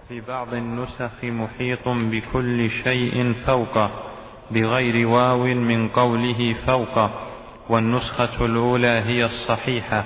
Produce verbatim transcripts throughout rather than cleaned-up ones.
وفي بعض النسخ محيط بكل شيء فوقه بغير واو من قوله فوقه، والنسخة الأولى هي الصحيحة،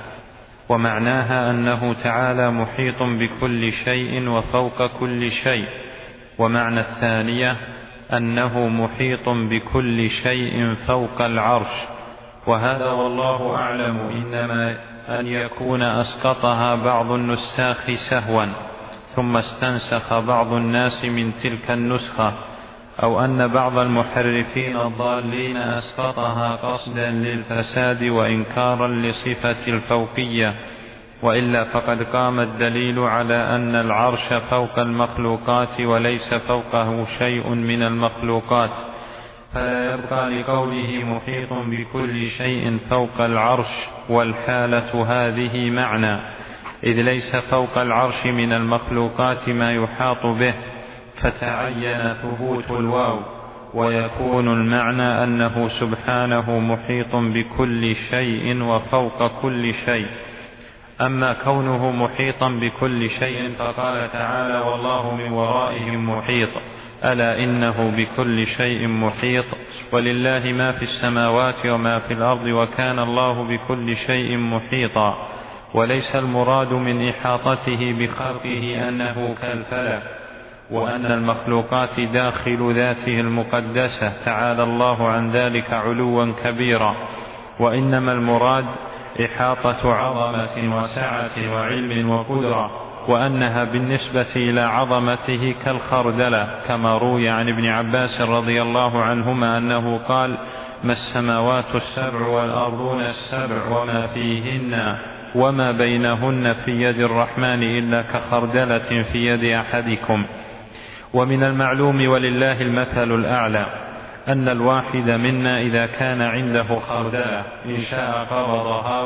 ومعناها أنه تعالى محيط بكل شيء وفوق كل شيء. ومعنى الثانية أنه محيط بكل شيء فوق العرش، وهذا والله أعلم إنما أن يكون أسقطها بعض النساخ سهوا ثم استنسخ بعض الناس من تلك النسخة، أو أن بعض المحرفين الضالين أسقطها قصدا للفساد وإنكارا لصفة الفوقية، وإلا فقد قام الدليل على أن العرش فوق المخلوقات وليس فوقه شيء من المخلوقات، فلا يبقى لقوله محيط بكل شيء فوق العرش والحالة هذه معنى، إذ ليس فوق العرش من المخلوقات ما يحاط به، فتعين ثبوت الواو، ويكون المعنى أنه سبحانه محيط بكل شيء وفوق كل شيء. أما كونه محيطا بكل شيء فقال تعالى والله من ورائهم محيط، ألا إنه بكل شيء محيط، ولله ما في السماوات وما في الأرض وكان الله بكل شيء محيطا. وليس المراد من إحاطته بخلقه أنه كالفلك وأن المخلوقات داخل ذاته المقدسة تعالى الله عن ذلك علوا كبيرا، وإنما المراد إحاطة عظمة وسعة وعلم وقدرة، وأنها بالنسبة إلى عظمته كالخردلة، كما روي عن ابن عباس رضي الله عنهما أنه قال ما السماوات السبع والأرضون السبع وما فيهن وما بينهن في يد الرحمن إلا كخردلة في يد أحدكم. ومن المعلوم ولله المثل الأعلى أن الواحد منا إذا كان عنده خردلة إن شاء قبضها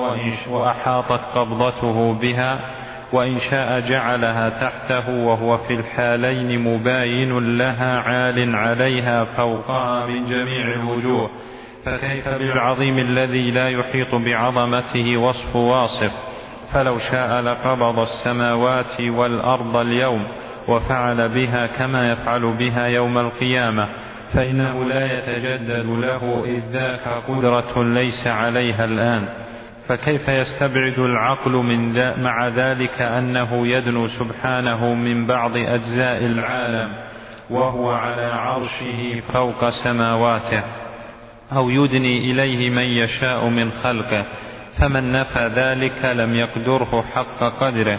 وأحاطت قبضته بها، وإن شاء جعلها تحته، وهو في الحالين مباين لها عال عليها فوقها من جميع الوجوه، فكيف بالعظيم الذي لا يحيط بعظمته وصف واصف؟ فلو شاء لقبض السماوات والأرض اليوم وفعل بها كما يفعل بها يوم القيامة، فإنه لا يتجدد له إذ ذاك قدرة ليس عليها الآن. فكيف يستبعد العقل من مع ذلك أنه يدنو سبحانه من بعض أجزاء العالم وهو على عرشه فوق سماواته، أو يدني إليه من يشاء من خلقه، فمن نفى ذلك لم يقدره حق قدره.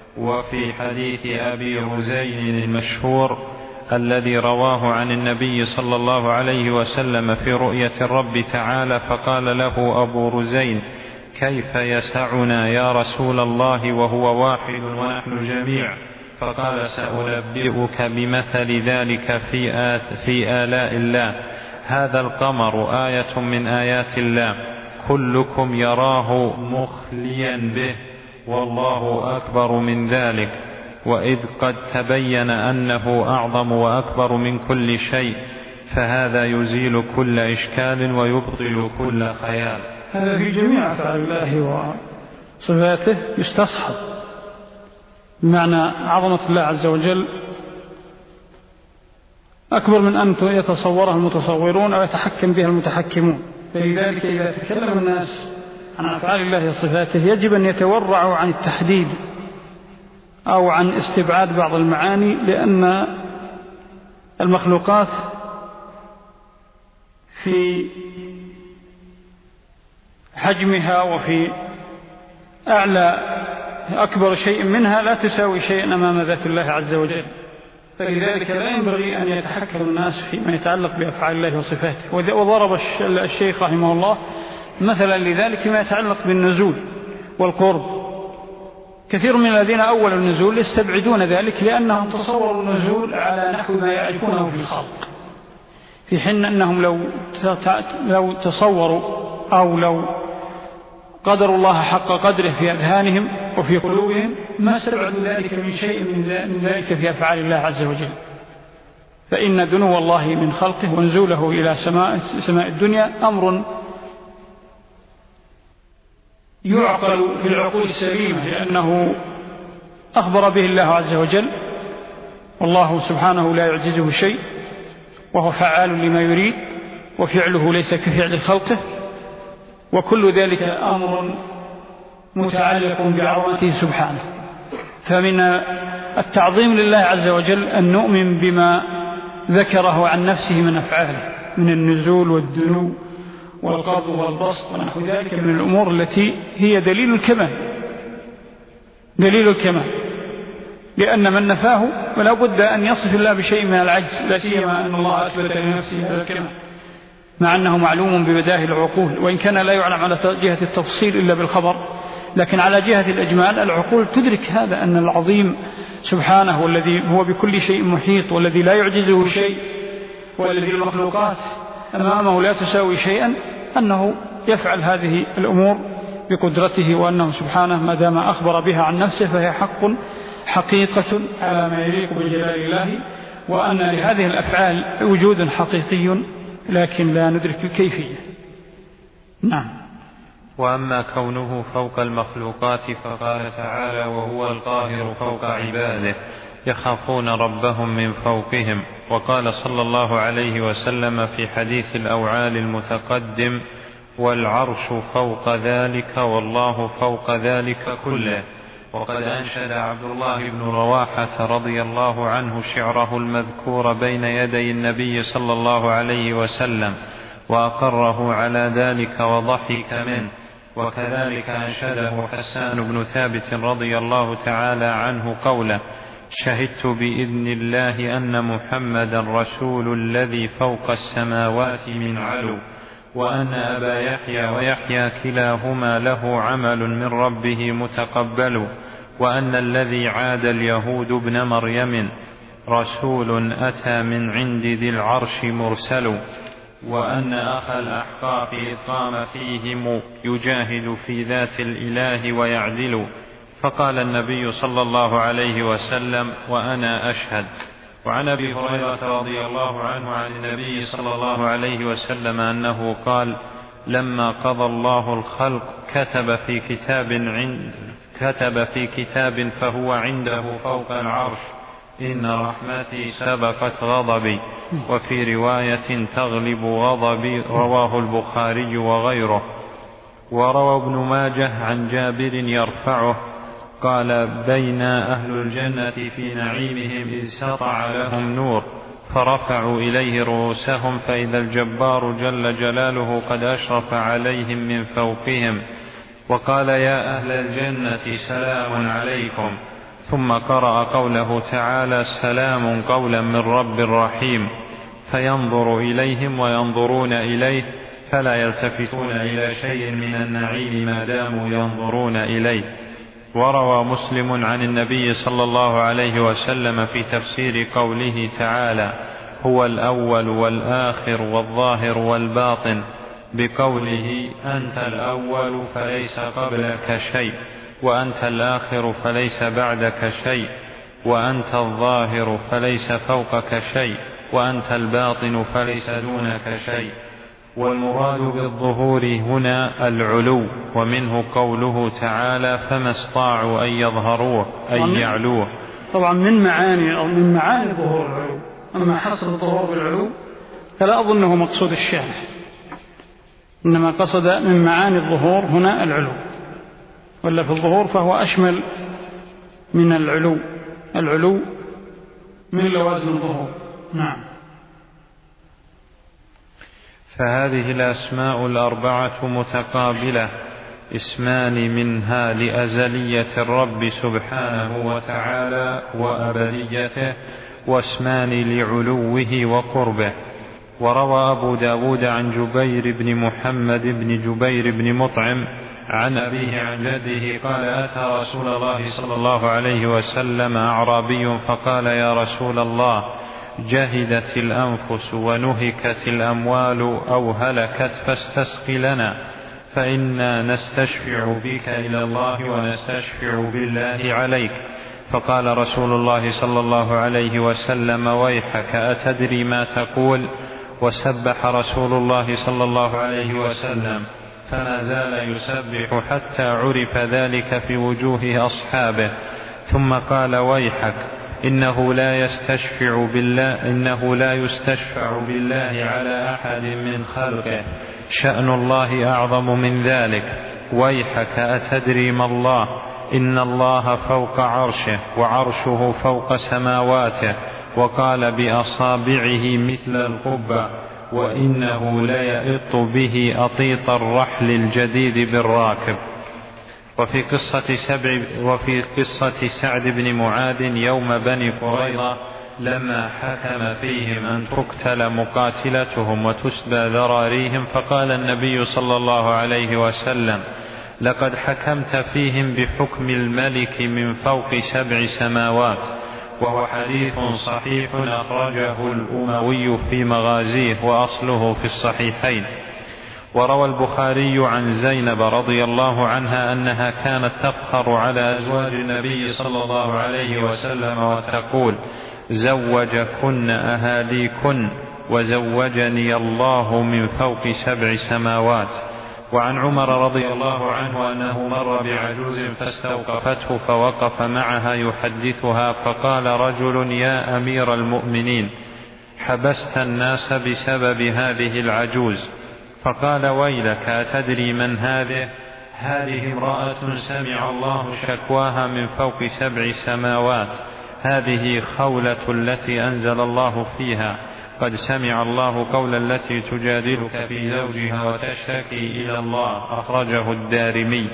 وفي حديث أبي رزين المشهور الذي رواه عن النبي صلى الله عليه وسلم في رؤية الرب تعالى، فقال له أبو رزين كيف يسعنا يا رسول الله وهو واحد ونحن جميع؟ فقال سأنبئك بمثل ذلك في, آت في آلاء الله، هذا القمر آية من آيات الله كلكم يراه مخليا به، والله أكبر من ذلك. وإذ قد تبين أنه أعظم وأكبر من كل شيء، فهذا يزيل كل إشكال ويبطل كل خيال. هذا في جميع أفعال الله وصفاته يستصحب، بمعنى عظمة الله عز وجل أكبر من أن يتصوره المتصورون أو يتحكم بها المتحكمون. فلذلك إذا تكلم الناس عن أفعال الله وصفاته يجب أن يتورعوا عن التحديد أو عن استبعاد بعض المعاني، لأن المخلوقات في حجمها وفي أعلى أكبر شيء منها لا تساوي شيئا أمام ذات الله عز وجل، فلذلك لا ينبغي أن يتحكم الناس فيما يتعلق بأفعال الله وصفاته. وضرب الشيخ رحمه الله مثلا لذلك ما يتعلق بالنزول والقرب. كثير من الذين أولوا النزول يستبعدون ذلك لأنهم تصوروا النزول على نحو ما يعرفونه في الخلق، في حين أنهم لو لو تصوروا أو لو قدروا الله حق قدره في أذهانهم وفي قلوبهم ما استبعدوا ذلك من شيء من ذلك في أفعال الله عز وجل. فإن دنو الله من خلقه ونزوله إلى سماء, سماء الدنيا أمر يعقل في العقول السليمة، لأنه أخبر به الله عز وجل والله سبحانه لا يعجزه شيء، وهو فعال لما يريد، وفعله ليس كفعل خلقه، وكل ذلك أمر متعلق بعظمته سبحانه. فمن التعظيم لله عز وجل أن نؤمن بما ذكره عن نفسه من أفعاله من النزول والدنو والقبض والبسط ونحو ذلك من الأمور التي هي دليل الكمال، دليل الكمال، لأن من نفاه ولا بد أن يصف الله بشيء من العجز، لا سيما أن الله أثبت لنفسه هذا الكمال مع أنه معلوم ببداهي العقول، وإن كان لا يعلم على جهة التفصيل إلا بالخبر، لكن على جهة الإجمال العقول تدرك هذا، أن العظيم سبحانه والذي هو بكل شيء محيط والذي لا يعجزه شيء والذي المخلوقات أمامه لا تساوي شيئا، أنه يفعل هذه الأمور بقدرته، وأنه سبحانه ما دام أخبر بها عن نفسه فهي حق حقيقة على ما يليق بجلال الله، وأن لهذه الأفعال وجود حقيقي لكن لا ندرك الكيفية. نعم. وأما كونه فوق المخلوقات فقال تعالى: وهو القاهر فوق عباده يخافون ربهم من فوقهم. وقال صلى الله عليه وسلم في حديث الأوعال المتقدم: والعرش فوق ذلك والله فوق ذلك كله. وقد أنشد عبد الله بن رواحة رضي الله عنه شعره المذكور بين يدي النبي صلى الله عليه وسلم وأقره على ذلك وضحك منه. وكذلك أنشده حسان بن ثابت رضي الله تعالى عنه قوله: شهدت بإذن الله أن محمدا رسول الذي فوق السماوات من علو، وأن أبا يحيى ويحيى كلاهما له عمل من ربه متقبل، وأن الذي عاد اليهود ابن مريم رسول أتى من عند ذي العرش مرسل، وأن أخا الأحقاق إذ قام فيهم يجاهد في ذات الإله ويعدل. فقال النبي صلى الله عليه وسلم: وأنا أشهد. وعن أبي هريرة رضي الله عنه عن النبي صلى الله عليه وسلم أنه قال: لما قضى الله الخلق كتب في كتاب عند كتب في كتاب فهو عنده فوق العرش: إن رحمتي سبقت غضبي. وفي رواية: تغلب غضبي. رواه البخاري وغيره. وروى ابن ماجه عن جابر يرفعه قال: بين أهل الجنة في نعيمهم إذ سطع لهم نور فرفعوا إليه رؤوسهم فإذا الجبار جل جلاله قد أشرف عليهم من فوقهم، وقال: يا أهل الجنة سلام عليكم. ثم قرأ قوله تعالى: سلام قولا من رب رحيم. فينظر إليهم وينظرون إليه فلا يلتفتون إلى شيء من النعيم ما داموا ينظرون إليه. وروى مسلم عن النبي صلى الله عليه وسلم في تفسير قوله تعالى: هو الأول والآخر والظاهر والباطن بقوله: أنت الأول فليس قبلك شيء، وأنت الآخر فليس بعدك شيء، وأنت الظاهر فليس فوقك شيء، وأنت الباطن فليس دونك شيء. والمراد بالظهور هنا العلو، ومنه قوله تعالى: فما استطاعوا أن يظهروه أي يعلوه. طبعا من معاني أو من معاني الظهور العلو، أما حصر الظهور بالعلو فلا أظنه مقصود الشارع، إنما قصد من معاني الظهور هنا العلو، ولا في الظهور فهو أشمل من العلو، العلو من لوازم الظهور. نعم. فهذه الأسماء الأربعة متقابلة، اسمان منها لأزلية الرب سبحانه وتعالى وأبديته، واسمان لعلوه وقربه. وروى أبو داود عن جبير بن محمد بن جبير بن مطعم عن أبيه عن جده قال: أتى رسول الله صلى الله عليه وسلم أعرابي فقال: يا رسول الله، جهدت الأنفس ونهكت الأموال أو هلكت فاستسق لنا، فإنا نستشفع بك إلى الله ونستشفع بالله عليك. فقال رسول الله صلى الله عليه وسلم: ويحك، أتدري ما تقول؟ وسبح رسول الله صلى الله عليه وسلم، فما زال يسبح حتى عرف ذلك في وجوه أصحابه، ثم قال: ويحك، إنه لا يستشفع بالله إنه لا يستشفع بالله على أحد من خلقه، شأن الله أعظم من ذلك. ويحك أتدري ما الله؟ إن الله فوق عرشه وعرشه فوق سماواته، وقال بأصابعه مثل القبة، وإنه ليئط به أطيط الرحل الجديد بالراكب. وفي قصة, سبع وفي قصة سعد بن معاذ يوم بني قريظة لما حكم فيهم أن تقتل مقاتلتهم وتسبى ذراريهم، فقال النبي صلى الله عليه وسلم: لقد حكمت فيهم بحكم الملك من فوق سبع سماوات. وهو حديث صحيح أخرجه الأموي في مغازيه وأصله في الصحيحين. وروى البخاري عن زينب رضي الله عنها أنها كانت تفخر على أزواج النبي صلى الله عليه وسلم وتقول: زوجكن أهاليكن وزوجني الله من فوق سبع سماوات. وعن عمر رضي الله عنه أنه مر بعجوز فاستوقفته فوقف معها يحدثها، فقال رجل: يا أمير المؤمنين، حبست الناس بسبب هذه العجوز. فقال: ويلك، أتدري من هذه؟ هذه امرأة سمع الله شكواها من فوق سبع سماوات، هذه خولة التي أنزل الله فيها: قد سمع الله قول التي تجادلك في زوجها وتشتكي إلى الله، أخرجه الدارمي.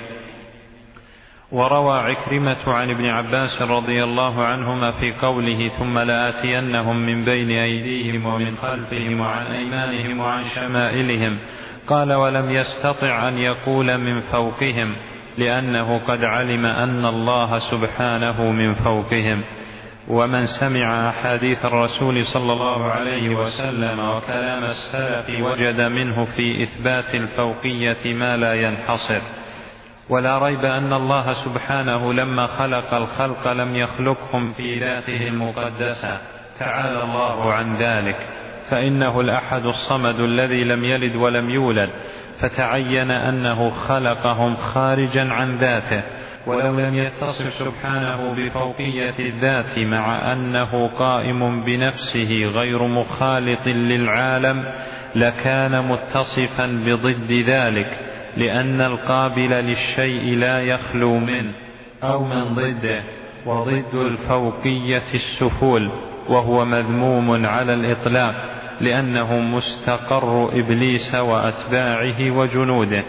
وروى عكرمة عن ابن عباس رضي الله عنهما في قوله: ثم لآتينهم من بين أيديهم ومن خلفهم وعن أيمانهم وعن شمائلهم، قال: ولم يستطع أن يقول من فوقهم، لأنه قد علم أن الله سبحانه من فوقهم. ومن سمع أحاديث الرسول صلى الله عليه وسلم وكلام السلف وجد منه في إثبات الفوقية ما لا ينحصر. ولا ريب أن الله سبحانه لما خلق الخلق لم يخلقهم في ذاته المقدسة، تعالى الله عن ذلك، فإنه الأحد الصمد الذي لم يلد ولم يولد، فتعين أنه خلقهم خارجا عن ذاته. ولو لم يتصف سبحانه بفوقية الذات مع أنه قائم بنفسه غير مخالط للعالم لكان متصفا بضد ذلك، لأن القابل للشيء لا يخلو منه أو من ضده. وضد الفوقية السفول، وهو مذموم على الإطلاق، لأنه مستقر إبليس وأتباعه وجنوده.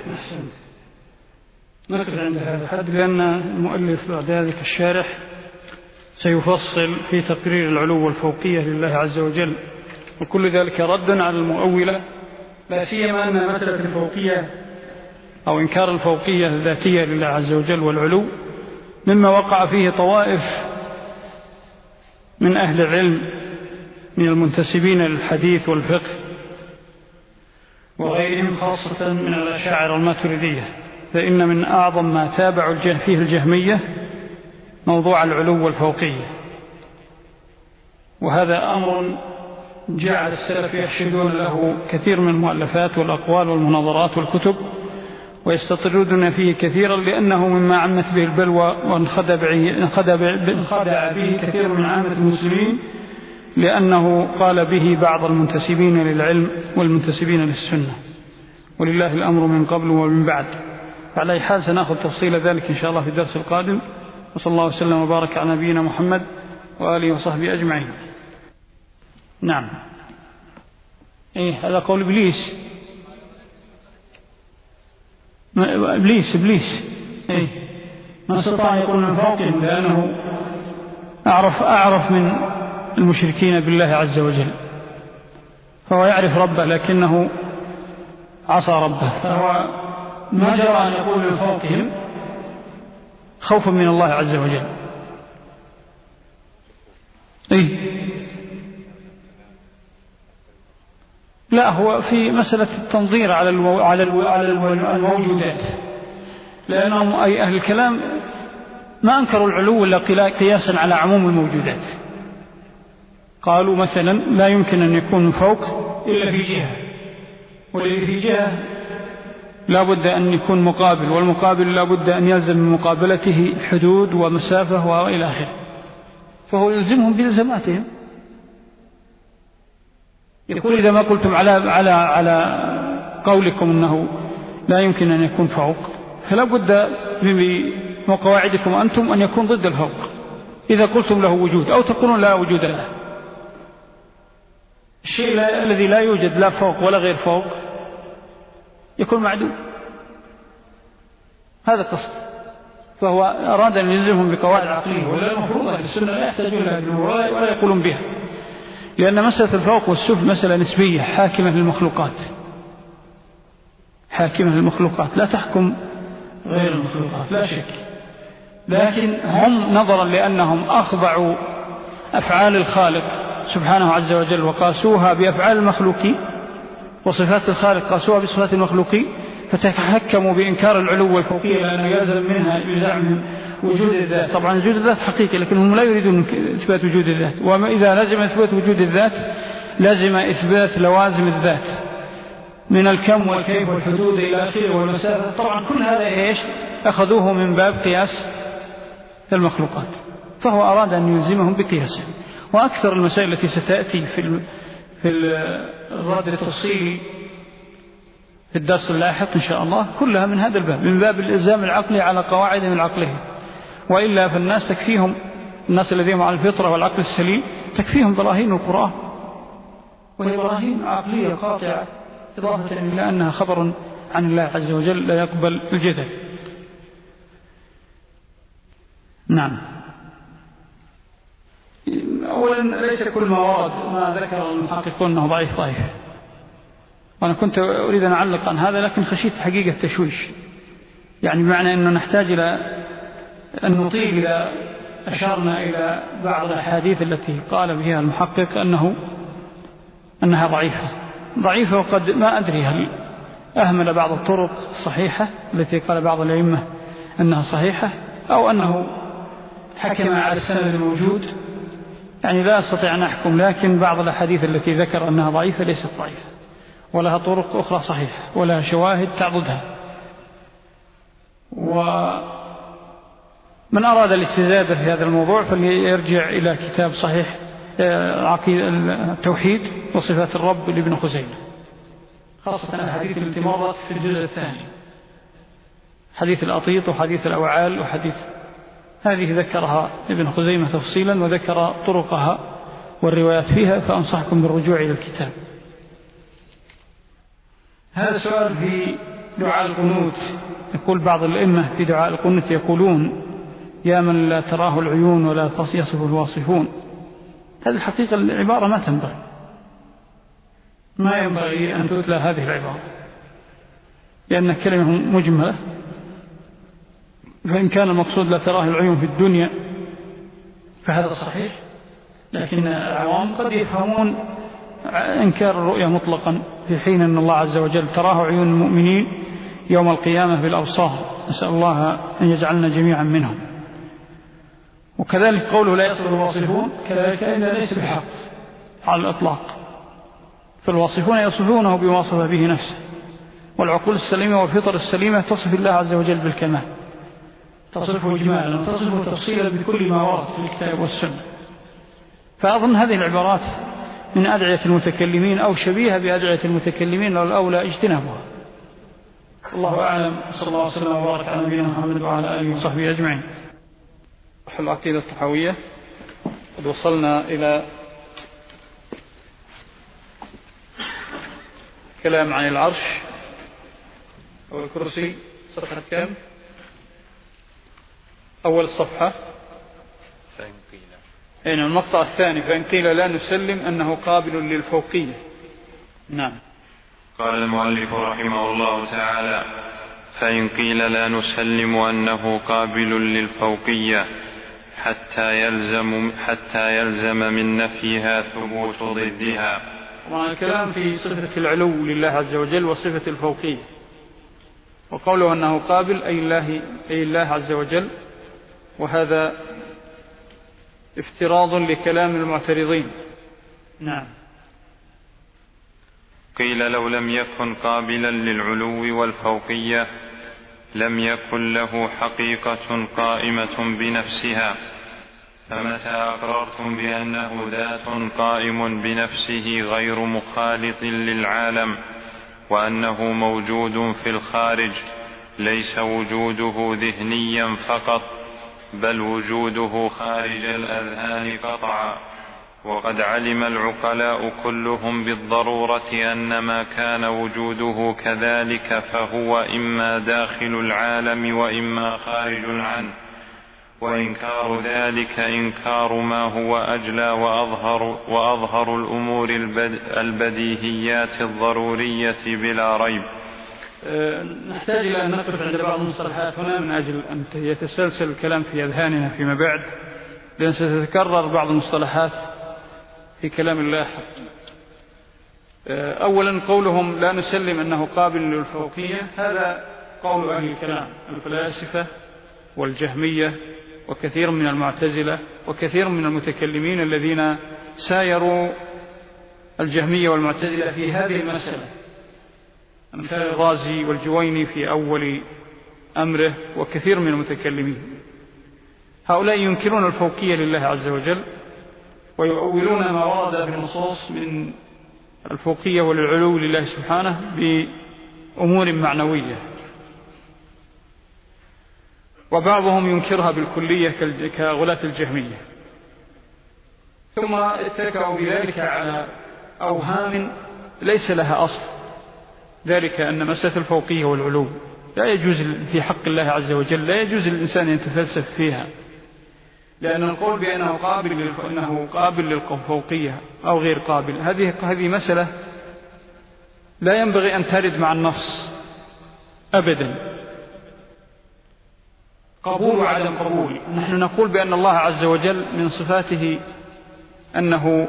نقف عند هذا الحد، لأن المؤلف بعد ذلك الشارح سيفصل في تقرير العلو والفوقية لله عز وجل، وكل ذلك ردا على المؤولة، لا سيما أن مسألة الفوقية أو إنكار الفوقية الذاتية لله عز وجل والعلو مما وقع فيه طوائف من أهل العلم من المنتسبين للحديث والفقه وغيرهم، خاصة من الأشاعرة الماتريدية. فإن من أعظم ما تابعوا فيه الجهمية موضوع العلو والفوقية، وهذا أمر جعل السلف يحشدون له كثير من المؤلفات والأقوال والمناظرات والكتب، ويستطردون فيه كثيرا، لأنه مما عمت به البلوى وانخدع به كثير من عامة المسلمين، لأنه قال به بعض المنتسبين للعلم والمنتسبين للسنة، ولله الأمر من قبل ومن بعد. فعلى أي حال سنأخذ تفصيل ذلك إن شاء الله في الدرس القادم، وصلى الله وسلم وبارك على نبينا محمد وآله وصحبه أجمعين. نعم، إيه هذا قول إبليس. إبليس إبليس إيه ما استطاع يقول من فوقهم، لأنه أعرف أعرف من المشركين بالله عز وجل، فهو يعرف ربه لكنه عصى ربه، فهو ما جرى أن يقول من فوقهم خوفا من الله عز وجل. إيه لا، هو في مسألة التنظير على الو... على الو... على الموجودات، لأنهم أي أهل الكلام ما أنكروا العلو إلا قياسا على عموم الموجودات. قالوا مثلا لا يمكن أن يكون من فوق إلا في جهة، والذي في جهة لا بد أن يكون مقابل، والمقابل لا بد أن يلزم من مقابلته حدود ومسافة وإلى آخره. فهو يلزمهم بإلزاماتهم. يقول إذا ما قلتم على على على قولكم أنه لا يمكن أن يكون فوق، فلا بد بقواعدكم أنتم أن يكون ضد الفوق. إذا قلتم له وجود أو تقولون لا وجود له، الشيء الذي لا يوجد لا فوق ولا غير فوق يكون معدوم. هذا قصد. فهو أراد أن يلزمهم بقواعد عقلية، ولا المفروض في السنة لا يحتاجون لها ولا يقولون بها، لأن مسألة الفوق والسفل مسألة نسبية حاكمة للمخلوقات، حاكمة للمخلوقات لا تحكم غير المخلوقات لا شك. لكن هم نظرا لأنهم أخضعوا أفعال الخالق سبحانه عز وجل وقاسوها بأفعال المخلوقين، وصفات الخالق قاسوها بصفات المخلوقين، فتحكموا بإنكار العلو والفوقية لأنه يلزم منها بزعمهم وجود الذات. طبعا وجود الذات حقيقي، لكنهم لا يريدون إثبات وجود الذات. وإذا لزم إثبات وجود الذات لازم إثبات لوازم الذات من الكم والكيف والحدود إلى آخره والمسافة. طبعا كل هذا إيش أخذوه من باب قياس المخلوقات، فهو أراد أن يلزمهم بقياسه. وأكثر المسائل التي ستأتي في في الرد التفصيلي في الدرس اللاحق إن شاء الله كلها من هذا الباب، من باب الإلزام العقلي على قواعدهم العقلية. وإلا فالناس تكفيهم، الناس الذين على الفطرة والعقل السليم تكفيهم براهين القرآن، وهي براهين عقلية قاطعة، إضافة إلى أنها خبر عن الله عز وجل لا يقبل الجدل. نعم. أولا ليس كل ما ورد ما ذكر المحققون أنه ضعيف ضعيف، وأنا كنت أريد أن أعلق عن هذا لكن خشيت حقيقة تشويش، يعني بمعنى أنه نحتاج إلى أن نطيل إذا أشارنا إلى بعض الأحاديث التي قال بها المحقق أنه أنها ضعيفة ضعيفة وقد ما أدري هل أهمل بعض الطرق صحيحة التي قال بعض الأئمة أنها صحيحة، أو أنه حكم على السند الموجود، يعني لا أستطيع أن أحكم. لكن بعض الأحاديث التي ذكر أنها ضعيفة ليست ضعيفة، ولها طرق أخرى صحيحة ولها شواهد تعضدها. ومن أراد الاستزادة في هذا الموضوع فليرجع إلى كتاب صحيح عقيدة التوحيد وصفات الرب لابن خزيمة، خاصة الحديث التي مرت في الجزء الثاني، حديث الأطيط وحديث الأوعال وحديث هذه ذكرها ابن خزيمة تفصيلا وذكر طرقها والروايات فيها، فأنصحكم بالرجوع إلى الكتاب. هذا سؤال في دعاء القنوت. يقول بعض الأئمة في دعاء القنوت يقولون يا من لا تراه العيون ولا يصف الواصفون. هذه الحقيقة العبارة ما تنبغي، ما ينبغي أن تتلى هذه العبارة، لأن كلمة مجملة، فإن كان المقصود لا تراه العيون في الدنيا فهذا صحيح، لكن العوام قد يفهمون إنكار الرؤية مطلقا، في حين أن الله عز وجل تراه عيون المؤمنين يوم القيامة بالأبصار، نسأل الله أن يجعلنا جميعا منهم. وكذلك قوله لا يصف الواصفون كذلك إن ليس بحق على الإطلاق، فالواصفون يصفونه بما وصف به نفسه، والعقول السليمة والفطر السليمة تصف الله عز وجل بالكمال، تصفه إجمالا وتصفه تفصيلا بكل ما ورد في الكتاب والسنة. فأظن هذه العبارات من أدعية المتكلمين أو شبيهة بأدعية المتكلمين، والأولى اجتنابها. الله أعلم، صلى الله عليه وسلم وبارك على نبينا محمد وعلى آله وصحبه أجمعين. العقيدة الطحاوية قد وصلنا إلى كلام عن العرش أو الكرسي، صفحة كم؟ أول الصفحة. فإن قيل أين المقطع الثاني؟ فإن قيل لا نسلم أنه قابل للفوقية. نعم. قال المؤلف رحمه الله تعالى: فإن قيل لا نسلم أنه قابل للفوقية حتى يلزم حتى يلزم من نفيها ثبوت ضدها. طبعا الكلام في صفة العلو لله عز وجل وصفة الفوقية، وقوله أنه قابل أي الله, أي الله عز وجل، وهذا افتراض لكلام المعترضين. نعم. قيل لو لم يكن قابلا للعلو والفوقية لم يكن له حقيقة قائمة بنفسها، فمتى أقررتم بأنه ذات قائم بنفسه غير مخالط للعالم، وأنه موجود في الخارج، ليس وجوده ذهنيا فقط، بل وجوده خارج الأذهان قطعا. وقد علم العقلاء كلهم بالضرورة أن ما كان وجوده كذلك فهو إما داخل العالم وإما خارج عنه، وإنكار ذلك إنكار ما هو أجلى وأظهر, وأظهر الأمور البديهيات الضرورية بلا ريب. نحتاج إلى أن نقف عند بعض المصطلحات هنا من أجل أن يتسلسل الكلام في أذهاننا فيما بعد، لأن ستتكرر بعض المصطلحات في كلام الله حق. أولا قولهم لا نسلم أنه قابل للفوقية، هذا قول أهل الكلام الفلاسفة والجهمية وكثير من المعتزلة وكثير من المتكلمين الذين سايروا الجهمية والمعتزلة في هذه المسألة، أمثال الرازي والجويني في أول أمره وكثير من المتكلمين. هؤلاء ينكرون الفوقية لله عز وجل ويؤولون ما ورد في النصوص من الفوقية والعلو لله سبحانه بأمور معنوية، وبعضهم ينكرها بالكلية كغلاة الجهمية. ثم اتكأوا بذلك على أوهام ليس لها أصل، ذلك أن مسألة الفوقية والعلو لا يجوز في حق الله عز وجل، لا يجوز للإنسان أن يتفلسف فيها، لأن القول بأنه قابل أنه قابل للفوقية أو غير قابل، هذه هذه مسألة لا ينبغي أن ترد مع النص أبدا. قبول وعدم قبول، نحن نقول بأن الله عز وجل من صفاته أنه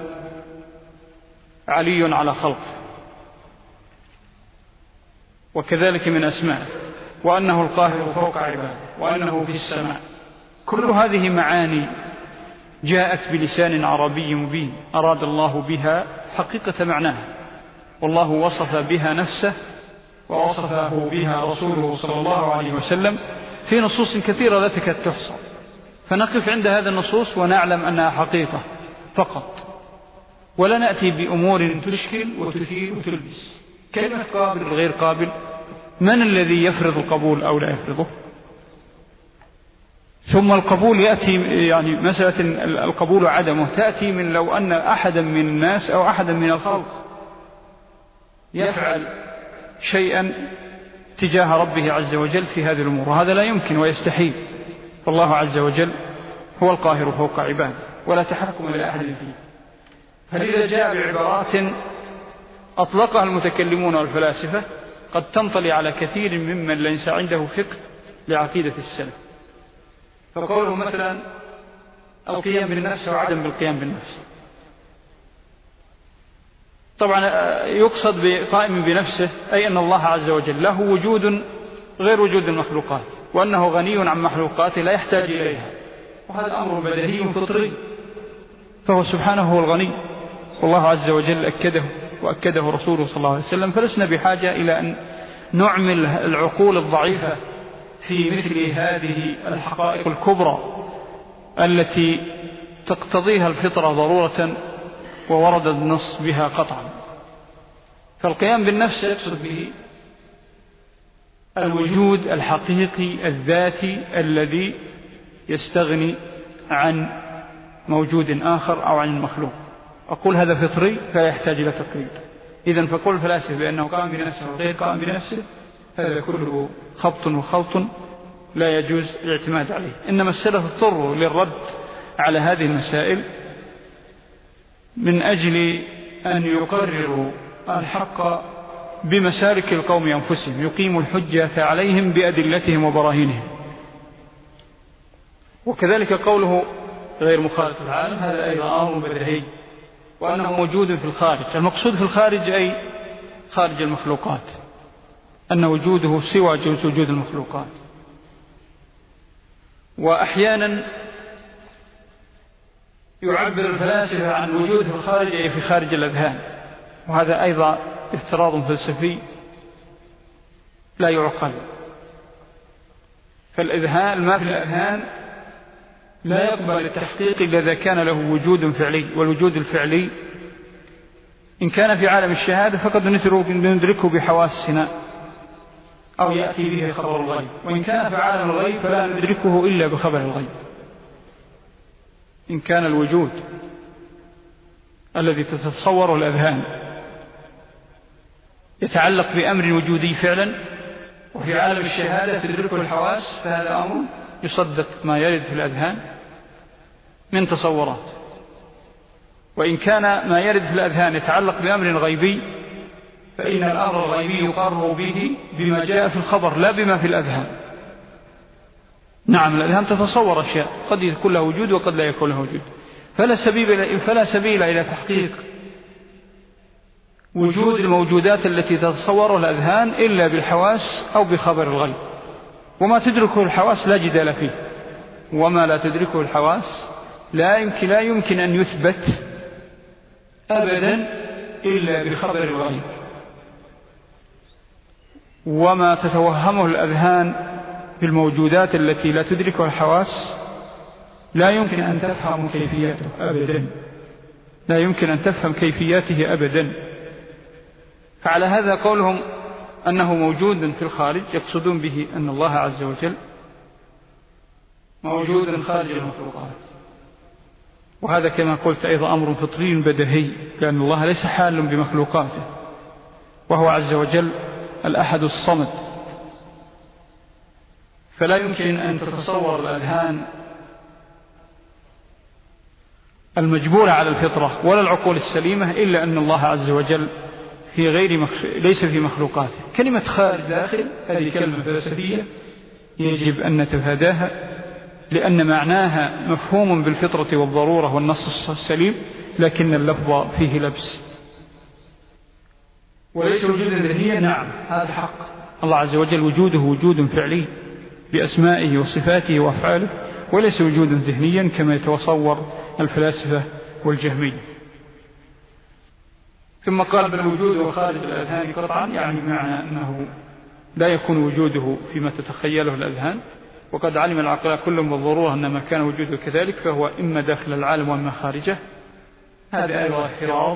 علي على خلقه، وكذلك من أسمائه، وأنه القاهر فوق عباده، وأنه في السماء. كل هذه معاني جاءت بلسان عربي مبين أراد الله بها حقيقة معناها، والله وصف بها نفسه ووصفه بها رسوله صلى الله عليه وسلم في نصوص كثيرة لا تكاد تحصى، فنقف عند هذا النصوص ونعلم أنها حقيقة فقط، ولا نأتي بأمور تشكل وتثير وتلبس. كلمة قابل غير قابل، من الذي يفرض القبول أو لا يفرضه؟ ثم القبول يأتي، يعني مسألة القبول وعدمه تأتي من لو أن أحدا من الناس أو أحدا من الخلق يفعل شيئا تجاه ربه عز وجل في هذه الأمور، وهذا لا يمكن ويستحيل، فالله عز وجل هو القاهر فوق عباده ولا تحكم لأحد فيه. فلذا جاء بعبارات أطلقها المتكلمون والفلاسفة قد تنطلي على كثير ممن ليس عنده فقه لعقيدة السلف. فقوله مثلا القيام بالنفس وعدم بالقيام بالنفس، طبعا يقصد بقائم بنفسه أي أن الله عز وجل له وجود غير وجود المخلوقات، وأنه غني عن مخلوقاته لا يحتاج إليها، وهذا أمر بديهي فطري، فهو سبحانه هو الغني، والله عز وجل أكده وأكده رسوله صلى الله عليه وسلم. فلسنا بحاجة إلى أن نعمل العقول الضعيفة في مثل هذه الحقائق الكبرى التي تقتضيها الفطرة ضرورة وورد النص بها قطعا. فالقيام بالنفس يقصد به الوجود الحقيقي الذاتي الذي يستغني عن موجود آخر أو عن المخلوق. أقول هذا فطري فلا يحتاج إلى تقرير. إذن فقول الفلاسفة بأنه قام بنفسه وغير قام بنفسه هذا كله خبط وخلط لا يجوز الاعتماد عليه. إنما السلف اضطروا للرد على هذه المسائل من أجل أن يقرروا الحق بمسالك القوم أنفسهم، يقيموا الحجة عليهم بأدلتهم وبراهينهم. وكذلك قوله غير مخالط العالم هذا أيضا أمر بديهي، وأنه موجود في الخارج. المقصود في الخارج أي خارج المخلوقات، أن وجوده سوى وجود المخلوقات. وأحيانا يعبر الفلاسفة عن وجود في الخارج أي في خارج الأذهان، وهذا أيضا افتراض فلسفي لا يعقل. فالإذهان ما في الأذهان لا يقبل التحقيق إلا إذا كان له وجود فعلي، والوجود الفعلي إن كان في عالم الشهادة فقد ندركه بحواسنا أو يأتي به خبر الغيب، وإن كان في عالم الغيب فلا ندركه إلا بخبر الغيب. إن كان الوجود الذي تتصوره الأذهان يتعلق بأمر وجودي فعلا وفي عالم الشهادة تدركه الحواس، فهذا أمر يصدق ما يرد في الأذهان من تصورات. وإن كان ما يرد في الأذهان يتعلق بأمر غيبي فإن الأمر الغيبي يقر به بما جاء في الخبر لا بما في الأذهان. نعم الأذهان تتصور أشياء قد يكون له وجود وقد لا يكون له وجود، فلا سبيل, فلا سبيل إلى تحقيق وجود الموجودات التي تتصورها الأذهان إلا بالحواس أو بخبر الغيب. وما تدركه الحواس لا جدال فيه، وما لا تدركه الحواس لا يمكن, لا يمكن أن يثبت أبدا إلا بخبر الغيب. وما تتوهمه الأذهان بالموجودات التي لا تدركها الحواس لا يمكن أن تفهم كيفيته أبدا، لا يمكن أن تفهم كيفياته أبدا. فعلى هذا قولهم أنه موجود في الخارج يقصدون به أن الله عز وجل موجود خارج المخلوقات، وهذا كما قلت أيضا أمر فطري بديهي، لأن الله ليس حال بمخلوقاته، وهو عز وجل الأحد الصمد، فلا يمكن أن تتصور الأذهان المجبورة على الفطرة ولا العقول السليمة إلا أن الله عز وجل في غير مخ... ليس في مخلوقاته. كلمة خارج داخل هذه كلمة فلسفية يجب أن نتفاداها، لأن معناها مفهوم بالفطرة والضرورة والنص السليم، لكن اللفظ فيه لبس. وليس وجودا ذهنيا، نعم هذا حق، الله عز وجل وجوده وجود فعلي بأسمائه وصفاته وأفعاله، وليس وجودا ذهنيا كما يتصور الفلاسفة والجهمية. ثم قال بل وجوده خارج الأذهان قطعا، يعني معنى أنه لا يكون وجوده فيما تتخيله الأذهان، وقد علم العقلاء كلهم بالضرورة أن ما كان وجوده كذلك فهو إما داخل العالم وإما خارجه. هذا أيضا افتراض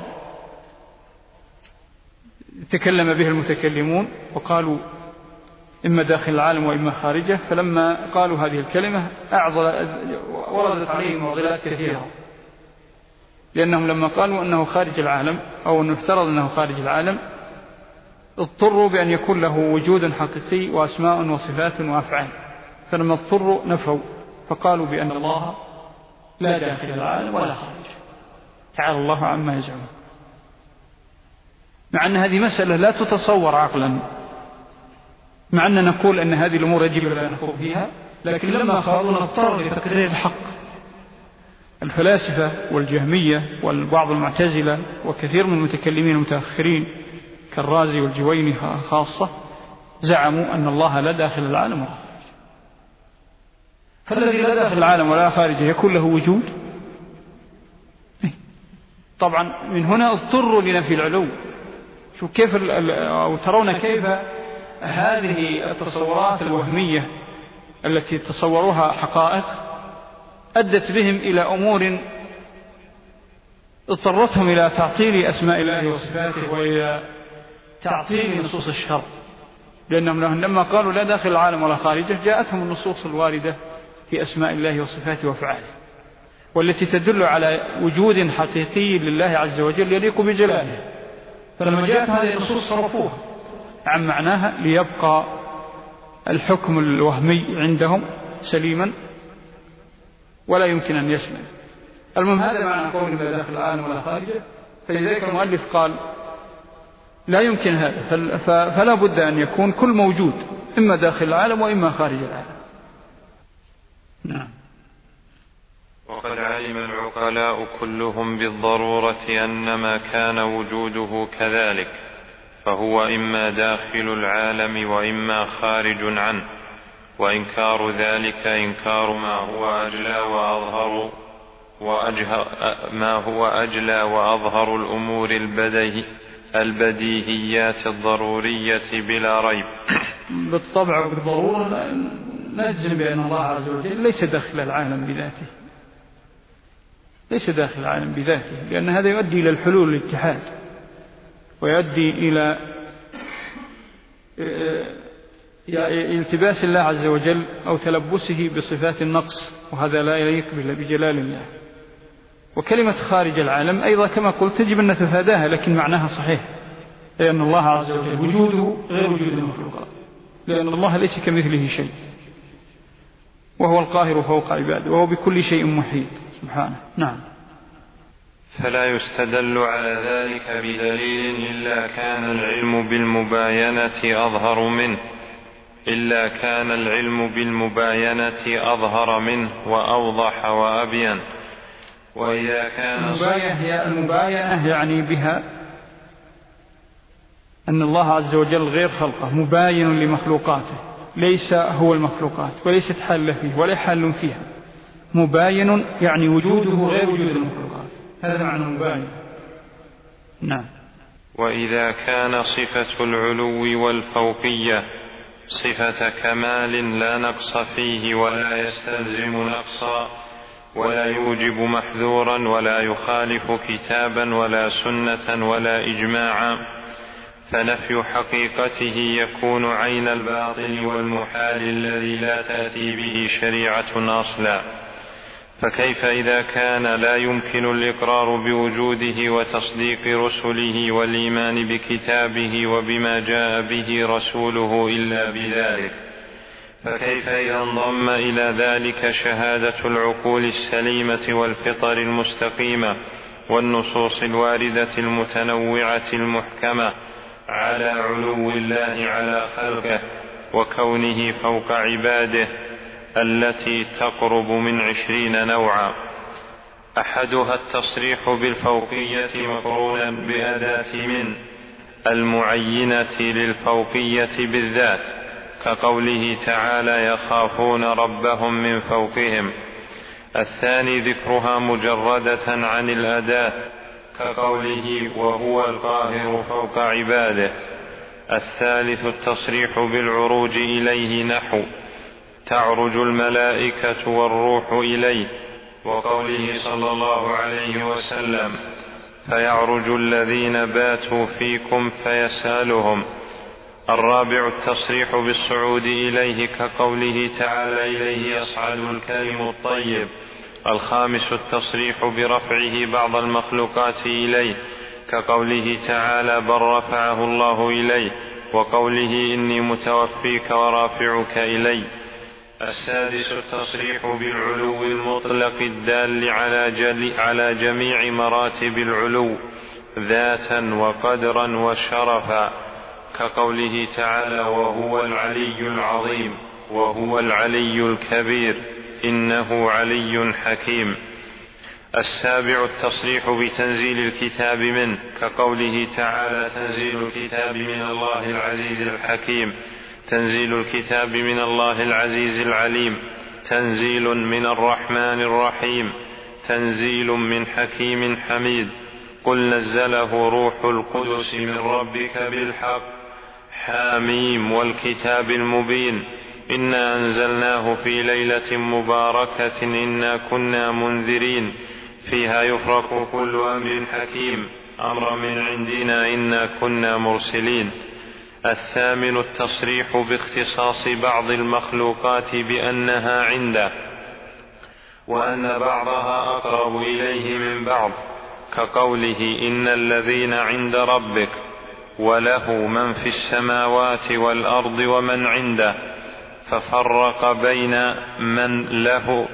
تكلم به المتكلمون وقالوا إما داخل العالم وإما خارجه، فلما قالوا هذه الكلمة وردت عليهم معضلات كثيرة، لأنهم لما قالوا أنه خارج العالم أو أنه افترض أنه خارج العالم اضطروا بأن يكون له وجود حقيقي وأسماء وصفات وأفعال، فلما اضطروا نفوا فقالوا بأن الله لا داخل العالم ولا خارج، تعالى الله عما يزعمون، مع أن هذه مسألة لا تتصور عقلا، مع أن نقول أن هذه الأمور يجب أن نخوض فيها، لكن لما خاضوا نضطر لتقرير الحق. الفلاسفة والجهمية والبعض المعتزلة وكثير من المتكلمين المتأخرين كالرازي والجويني خاصة زعموا أن الله لا داخل العالم ولا خارج، فالذي لا داخل العالم ولا خارجه يكون له وجود؟ طبعا من هنا اضطروا لنفي العلو. شو كيف أو ترون كيف هذه التصورات الوهمية التي تصوروها حقائق أدت بهم إلى أمور اضطرتهم إلى تعطيل أسماء الله وصفاته وإلى تعطيل نصوص الشرع، لأنهم لما قالوا لا داخل العالم ولا خارجه جاءتهم النصوص الواردة في أسماء الله وصفاته وفعاله، والتي تدل على وجود حقيقي لله عز وجل يليق بجلاله، فلما جاءت هذه النصوص صرفوها عن معناها ليبقى الحكم الوهمي عندهم سليما ولا يمكن أن يسلم. المهم هذا معنى قول لا داخل العالم ولا خارجه. فلذلك المؤلف قال لا يمكن هذا، فلا بد أن يكون كل موجود إما داخل العالم وإما خارج العالم. نعم. وقد علم العقلاء كلهم بالضرورة أن ما كان وجوده كذلك، فهو إما داخل العالم وإما خارج عنه، وإنكار ذلك إنكار ما هو أجلى وأظهر وأجهر ما هو أجلى وأظهر الأمور البديه البديهيات الضرورية بلا ريب. بالطبع بالضرورة نجزم بأن الله عز وجل ليس داخل العالم بذاته، ليس داخل العالم بذاته، لأن هذا يؤدي إلى الحلول والاتحاد، ويؤدي إلى التباس الله عز وجل أو تلبسه بصفات النقص، وهذا لا يليق بجلال الله. وكلمة خارج العالم أيضا كما قلت تجب أن نتفاداها، لكن معناها صحيح، لأن الله عز وجل وجوده غير وجود المخلوقات، لأن الله ليس كمثله شيء، وهو القاهر فوق عباده، وهو بكل شيء محيط سبحانه. نعم. فلا يستدل على ذلك بدليل إلا كان العلم بالمباينة أظهر منه إلا كان العلم بالمباينة أظهر منه وأوضح وأبين. وإذا كان المباينة, المباينة يعني بها أن الله عز وجل غير خلقه، مباين لمخلوقاته، ليس هو المخلوقات وليست حال فيه ولا حال فيها، مباين يعني وجوده غير وجود المخلوقات، هذا معنى مباين. نعم. وإذا كان صفة العلو والفوقية صفة كمال لا نقص فيه ولا يستلزم نقصا ولا يوجب محذورا ولا يخالف كتابا ولا سنة ولا إجماعا، فنفي حقيقته يكون عين الباطل والمحال الذي لا تأتي به شريعة أصلا. فكيف إذا كان لا يمكن الإقرار بوجوده وتصديق رسله والإيمان بكتابه وبما جاء به رسوله إلا بذلك؟ فكيف إذا انضم إلى ذلك شهادة العقول السليمة والفطر المستقيمة والنصوص الواردة المتنوعة المحكمة على علو الله على خلقه وكونه فوق عباده التي تقرب من عشرين نوعا، أحدها التصريح بالفوقية مقرونا بأداة من المعينة للفوقية بالذات، كقوله تعالى يخافون ربهم من فوقهم. الثاني ذكرها مجردة عن الأداة، كقوله وهو القاهر فوق عباده. الثالث التصريح بالعروج إليه، نحو تعرج الملائكة والروح إليه، وقوله صلى الله عليه وسلم فيعرج الذين باتوا فيكم فيسألهم. الرابع التصريح بالصعود إليه، كقوله تعالى إليه يصعد الكلم الطيب. الخامس التصريح برفعه بعض المخلوقات إليه، كقوله تعالى بل رفعه الله إليه، وقوله إني متوفيك ورافعك إلي. السادس التصريح بالعلو المطلق الدال على جميع مراتب العلو ذاتا وقدرا وشرفا، كقوله تعالى وهو العلي العظيم وهو العلي الكبير إنه علي حكيم. السابع التصريح بتنزيل الكتاب منه، كقوله تعالى تنزيل الكتاب من الله العزيز الحكيم، تنزيل الكتاب من الله العزيز العليم، تنزيل من الرحمن الرحيم، تنزيل من حكيم حميد. قل نزله روح القدس من ربك بالحق، حاميم والكتاب المبين، إنا أنزلناه في ليلة مباركة إنا كنا منذرين فيها يفرق كل أمر حكيم أمر من عندنا إنا كنا مرسلين. الثامن التصريح باختصاص بعض المخلوقات بأنها عنده، وأن بعضها أقرب إليه من بعض، كقوله إن الذين عند ربك وله من في السماوات والأرض ومن عنده، ففرق بين من له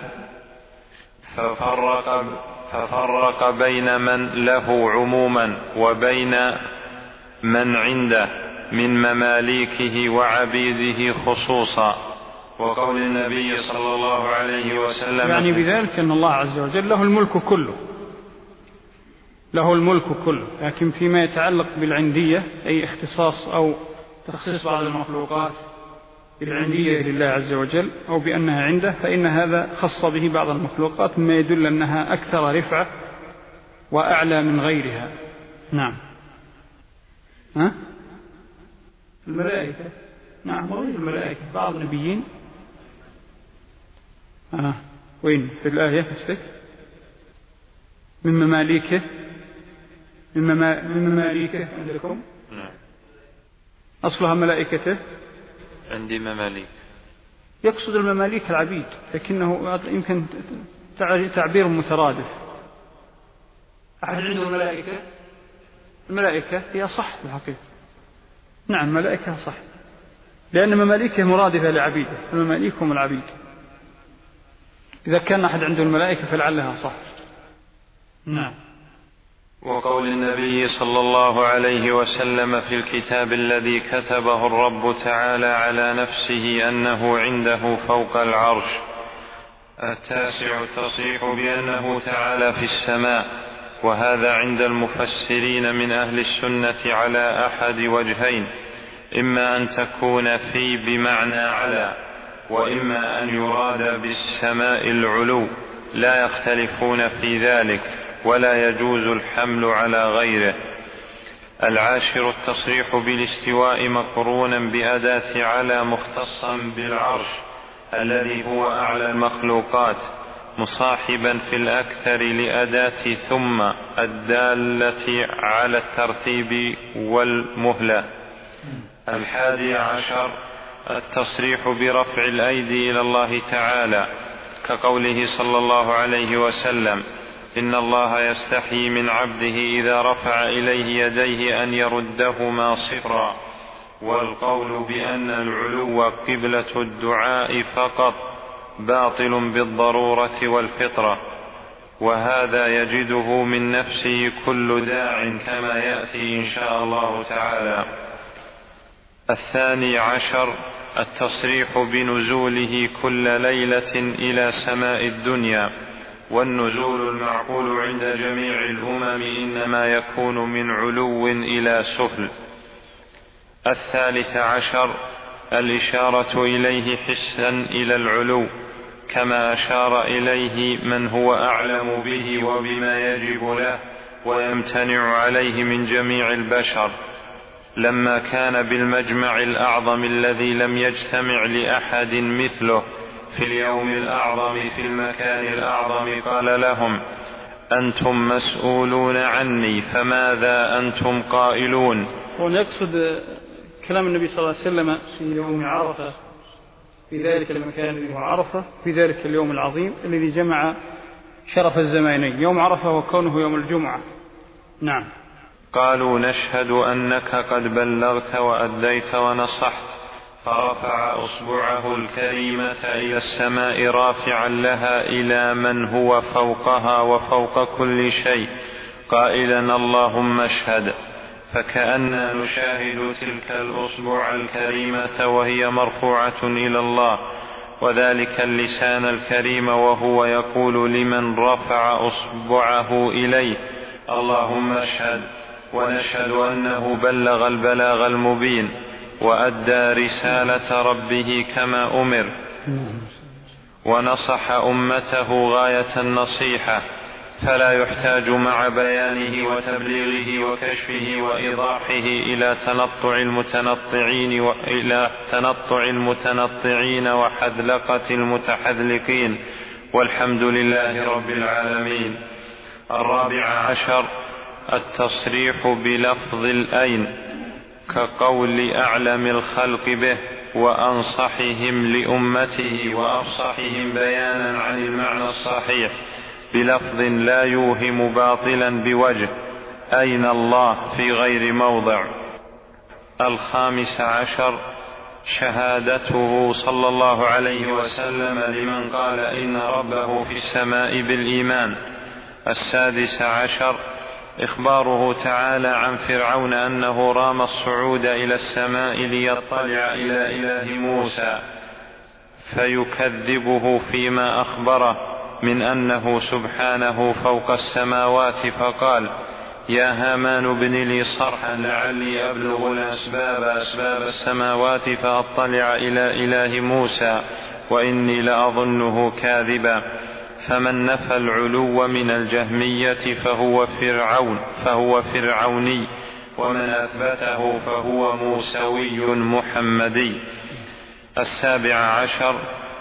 ففرق, ففرق بين من له عموما وبين من عنده من مماليكه وعبيده خصوصا. وقول النبي صلى الله عليه وسلم يعني بذلك أن الله عز وجل له الملك كله، له الملك كله، لكن فيما يتعلق بالعندية أي اختصاص أو تخصيص بعض المخلوقات بالعندية لله عز وجل أو بأنها عنده، فإن هذا خص به بعض المخلوقات مما يدل أنها أكثر رفعة وأعلى من غيرها. نعم. ها؟ الملائكة، نعم، وغير الملائكة بعض النبيين آه. وين في الآية قصدك؟ من مماليكه من, مما... من مماليكه عندكم؟ نعم. أصلها ملائكته. عندي مماليك. يقصد المماليك العبيد، لكنه يمكن تعبير مترادف. أحد عنده الملائكة؟ الملائكة هي صح في الحقيقة. نعم ملائكة صح، لأن مماليكه مرادفة لعبيده، المماليك هم العبيد. إذا كان أحد عنده الملائكة فلعلها صح. نعم. وقول النبي صلى الله عليه وسلم في الكتاب الذي كتبه الرب تعالى على نفسه أنه عنده فوق العرش. التاسع التصريح بأنه تعالى في السماء، وهذا عند المفسرين من أهل السنة على أحد وجهين، إما أن تكون في بمعنى على، وإما أن يراد بالسماء العلو، لا يختلفون في ذلك، ولا يجوز الحمل على غيره. العاشر التصريح بالاستواء مقرونا بأداة على مختصا بالعرش الذي هو أعلى المخلوقات، مصاحبا في الأكثر لأداة ثم الدالة على الترتيب والمهلة. الحادي عشر التصريح برفع الأيدي إلى الله تعالى، كقوله صلى الله عليه وسلم: إن الله يستحيي من عبده إذا رفع إليه يديه أن يردهما صفرا. والقول بأن العلو قبلة الدعاء فقط باطل بالضرورة والفطرة، وهذا يجده من نفسه كل داع كما يأتي إن شاء الله تعالى. الثاني عشر التصريح بنزوله كل ليلة إلى سماء الدنيا، والنزول المعقول عند جميع الأمم إنما يكون من علو إلى سفل. الثالث عشر الإشارة إليه حسا إلى العلو، كما أشار إليه من هو أعلم به وبما يجب له ويمتنع عليه من جميع البشر، لما كان بالمجمع الأعظم الذي لم يجتمع لأحد مثله في اليوم الأعظم في المكان الأعظم، قال لهم: أنتم مسؤولون عني، فماذا أنتم قائلون؟ ونقصد كلام النبي صلى الله عليه وسلم في يوم عرفة، في ذلك المكان الذي هو عرفة، في ذلك اليوم العظيم الذي جمع شرف الزمانين، يوم عرفة وكونه يوم الجمعة. نعم. قالوا: نشهد أنك قد بلغت وأديت ونصحت. فرفع أصبعه الكريمة إلى السماء رافعا لها إلى من هو فوقها وفوق كل شيء، قائلا: اللهم اشهد. فكأننا نشاهد تلك الأصبع الكريمة وهي مرفوعة إلى الله، وذلك اللسان الكريم، وهو يقول لمن رفع أصبعه إليه: اللهم اشهد. ونشهد أنه بلغ البلاغ المبين وأدى رسالة ربه كما أمر، ونصح أمته غاية النصيحة، فلا يحتاج مع بيانه وتبليغه وكشفه وإيضاحه إلى تنطع المتنطعين وإلى تنطع المتنطعين وحذلقة المتحذلقين، والحمد لله رب العالمين. الرابع عشر التصريح بلفظ الأين، كقول أعلم الخلق به وأنصحهم لأمته وأفصحهم بيانا عن المعنى الصحيح، بلفظ لا يوهم باطلا بوجه: أين الله، في غير موضع. الخامس عشر شهادته صلى الله عليه وسلم لمن قال إن ربه في السماء بالإيمان. السادس عشر إخباره تعالى عن فرعون أنه رام الصعود إلى السماء ليطلع إلى إله موسى، فيكذبه فيما أخبره من أنه سبحانه فوق السماوات، فقال: يا هامان ابن لي صرحا لعلي أبلغ الأسباب أسباب السماوات فأطلع إلى إله موسى وإني لأظنه كاذبا. فمن نفى العلو من الجهمية فهو فرعون فهو فرعوني، ومن أثبته فهو موسوي محمدي. السابع عشر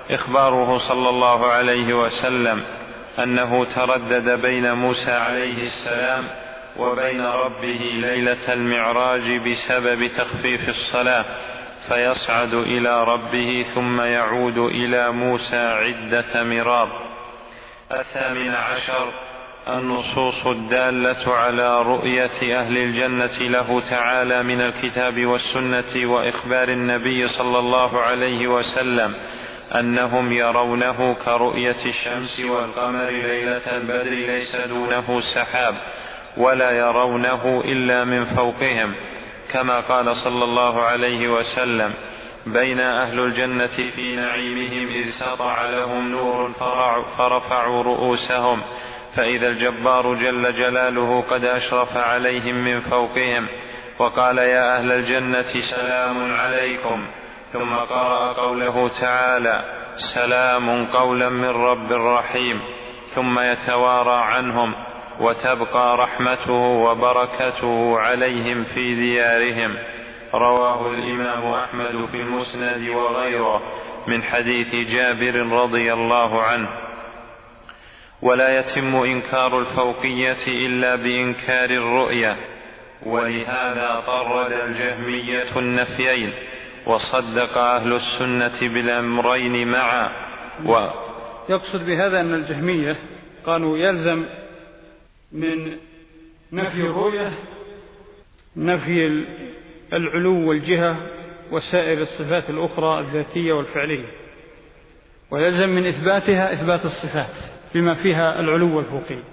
إخباره صلى الله عليه وسلم أنه تردد بين موسى عليه السلام وبين ربه ليلة المعراج بسبب تخفيف الصلاة، فيصعد إلى ربه ثم يعود إلى موسى عدة مرار. الثامن عشر النصوص الدالة على رؤية أهل الجنة له تعالى من الكتاب والسنة، وإخبار النبي صلى الله عليه وسلم أنهم يرونه كرؤية الشمس والقمر ليلة البدر ليس دونه سحاب، ولا يرونه إلا من فوقهم، كما قال صلى الله عليه وسلم: بين أهل الجنة في نعيمهم إذ سطع لهم نور فرفعوا رؤوسهم فإذا الجبار جل جلاله قد أشرف عليهم من فوقهم وقال: يا أهل الجنة سلام عليكم، ثم قرأ قوله تعالى: سلام قولا من رب رحيم، ثم يتوارى عنهم وتبقى رحمته وبركته عليهم في ديارهم. رواه الإمام أحمد في المسند وغيره من حديث جابر رضي الله عنه. ولا يتم إنكار الفوقية إلا بإنكار الرؤية، ولهذا طرد الجهمية النفيين، وصدق أهل السنة بالأمرين معا. و يقصد بهذا أن الجهمية قالوا يلزم من نفي الرؤية نفي العلو والجهة وسائر الصفات الأخرى الذاتية والفعلية، ويلزم من إثباتها إثبات الصفات بما فيها العلو والفوقية.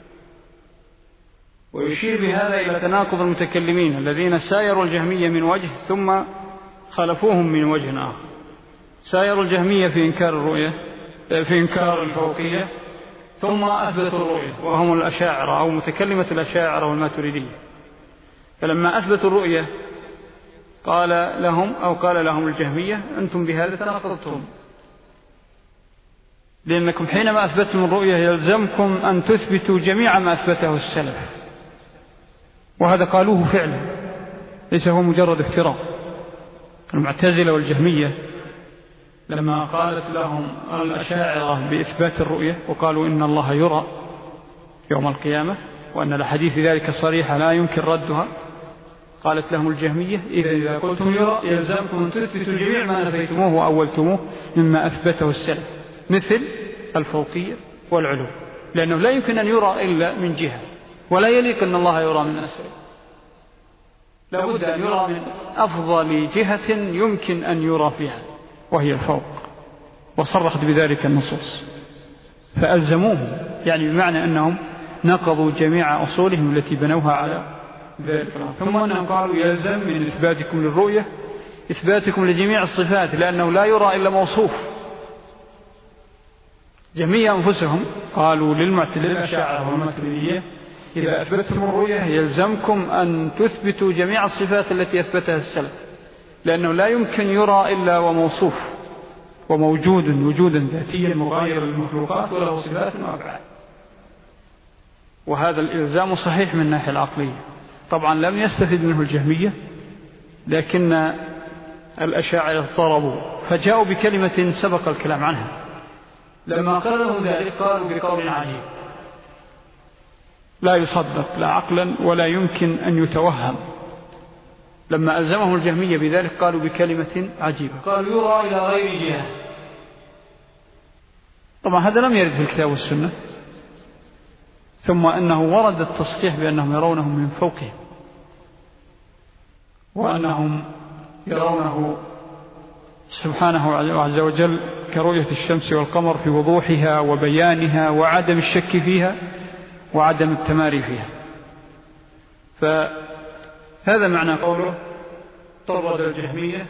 ويشير بهذا إلى تناقض المتكلمين الذين سايروا الجهمية من وجه ثم خالفوهم من وجه آخر. سايروا الجهمية في إنكار الرؤية في إنكار الفوقية ثم أثبتوا الرؤية، وهم الأشاعرة أو متكلمة الأشاعرة والماتريدية. فلما أثبتوا الرؤية قال لهم أو قال لهم الجهمية: أنتم بهذا تناقضتم، لأنكم حينما أثبتم الرؤية يلزمكم أن تثبتوا جميع ما أثبته السلف، وهذا قالوه فعلا، ليس هو مجرد افتراء. المعتزلة والجهمية لما قالت لهم الأشاعرة بإثبات الرؤية وقالوا إن الله يرى يوم القيامة وأن الحديث ذلك صريحة لا يمكن ردها، قالت لهم الجهمية: إذا إذا قلتم يرى يلزمكم أن تثبتوا جميع ما نفيتموه وأولتموه مما أثبته السلف، مثل الفوقية والعلو، لأنه لا يمكن أن يرى إلا من جهة، ولا يليق أن الله يرى من أسفل، لا بد أن يرى من أفضل جهة يمكن أن يرى فيها وهي الفوق، وصرحت بذلك النصوص. فألزموه، يعني بمعنى أنهم نقضوا جميع أصولهم التي بنوها على ذلك. ثم أنهم قالوا: يلزم من إثباتكم للرؤية إثباتكم لجميع الصفات، لأنه لا يرى إلا موصوف. جميع أنفسهم قالوا للأشاعرة والماتريدية: إذا أثبتتم الرؤية يلزمكم أن تثبتوا جميع الصفات التي أثبتها السلف، لأنه لا يمكن يرى إلا وموصوف وموجود وجودا ذاتيا مغاير للمخلوقات وله صفات وأفعال. وهذا الإلزام صحيح من الناحية العقلية. طبعا لم يستفد منه الجهمية، لكن الأشاعرة اضطربوا فجاءوا بكلمة سبق الكلام عنها. لما قالوا ذلك قالوا بقول عجيب لا يصدق لا عقلا ولا يمكن أن يتوهم. لما ألزمهم الجهمية بذلك قالوا بكلمة عجيبة، قالوا: يرى إلى غير جهة. طبعا هذا لم يرد في الكتاب والسنة، ثم أنه ورد التصريح بأنهم يرونه من فوقهم، وأنهم يرونه سبحانه عز وجل كرؤية الشمس والقمر في وضوحها وبيانها وعدم الشك فيها وعدم التماري فيها. فهذا معنى قوله: طرد الجهمية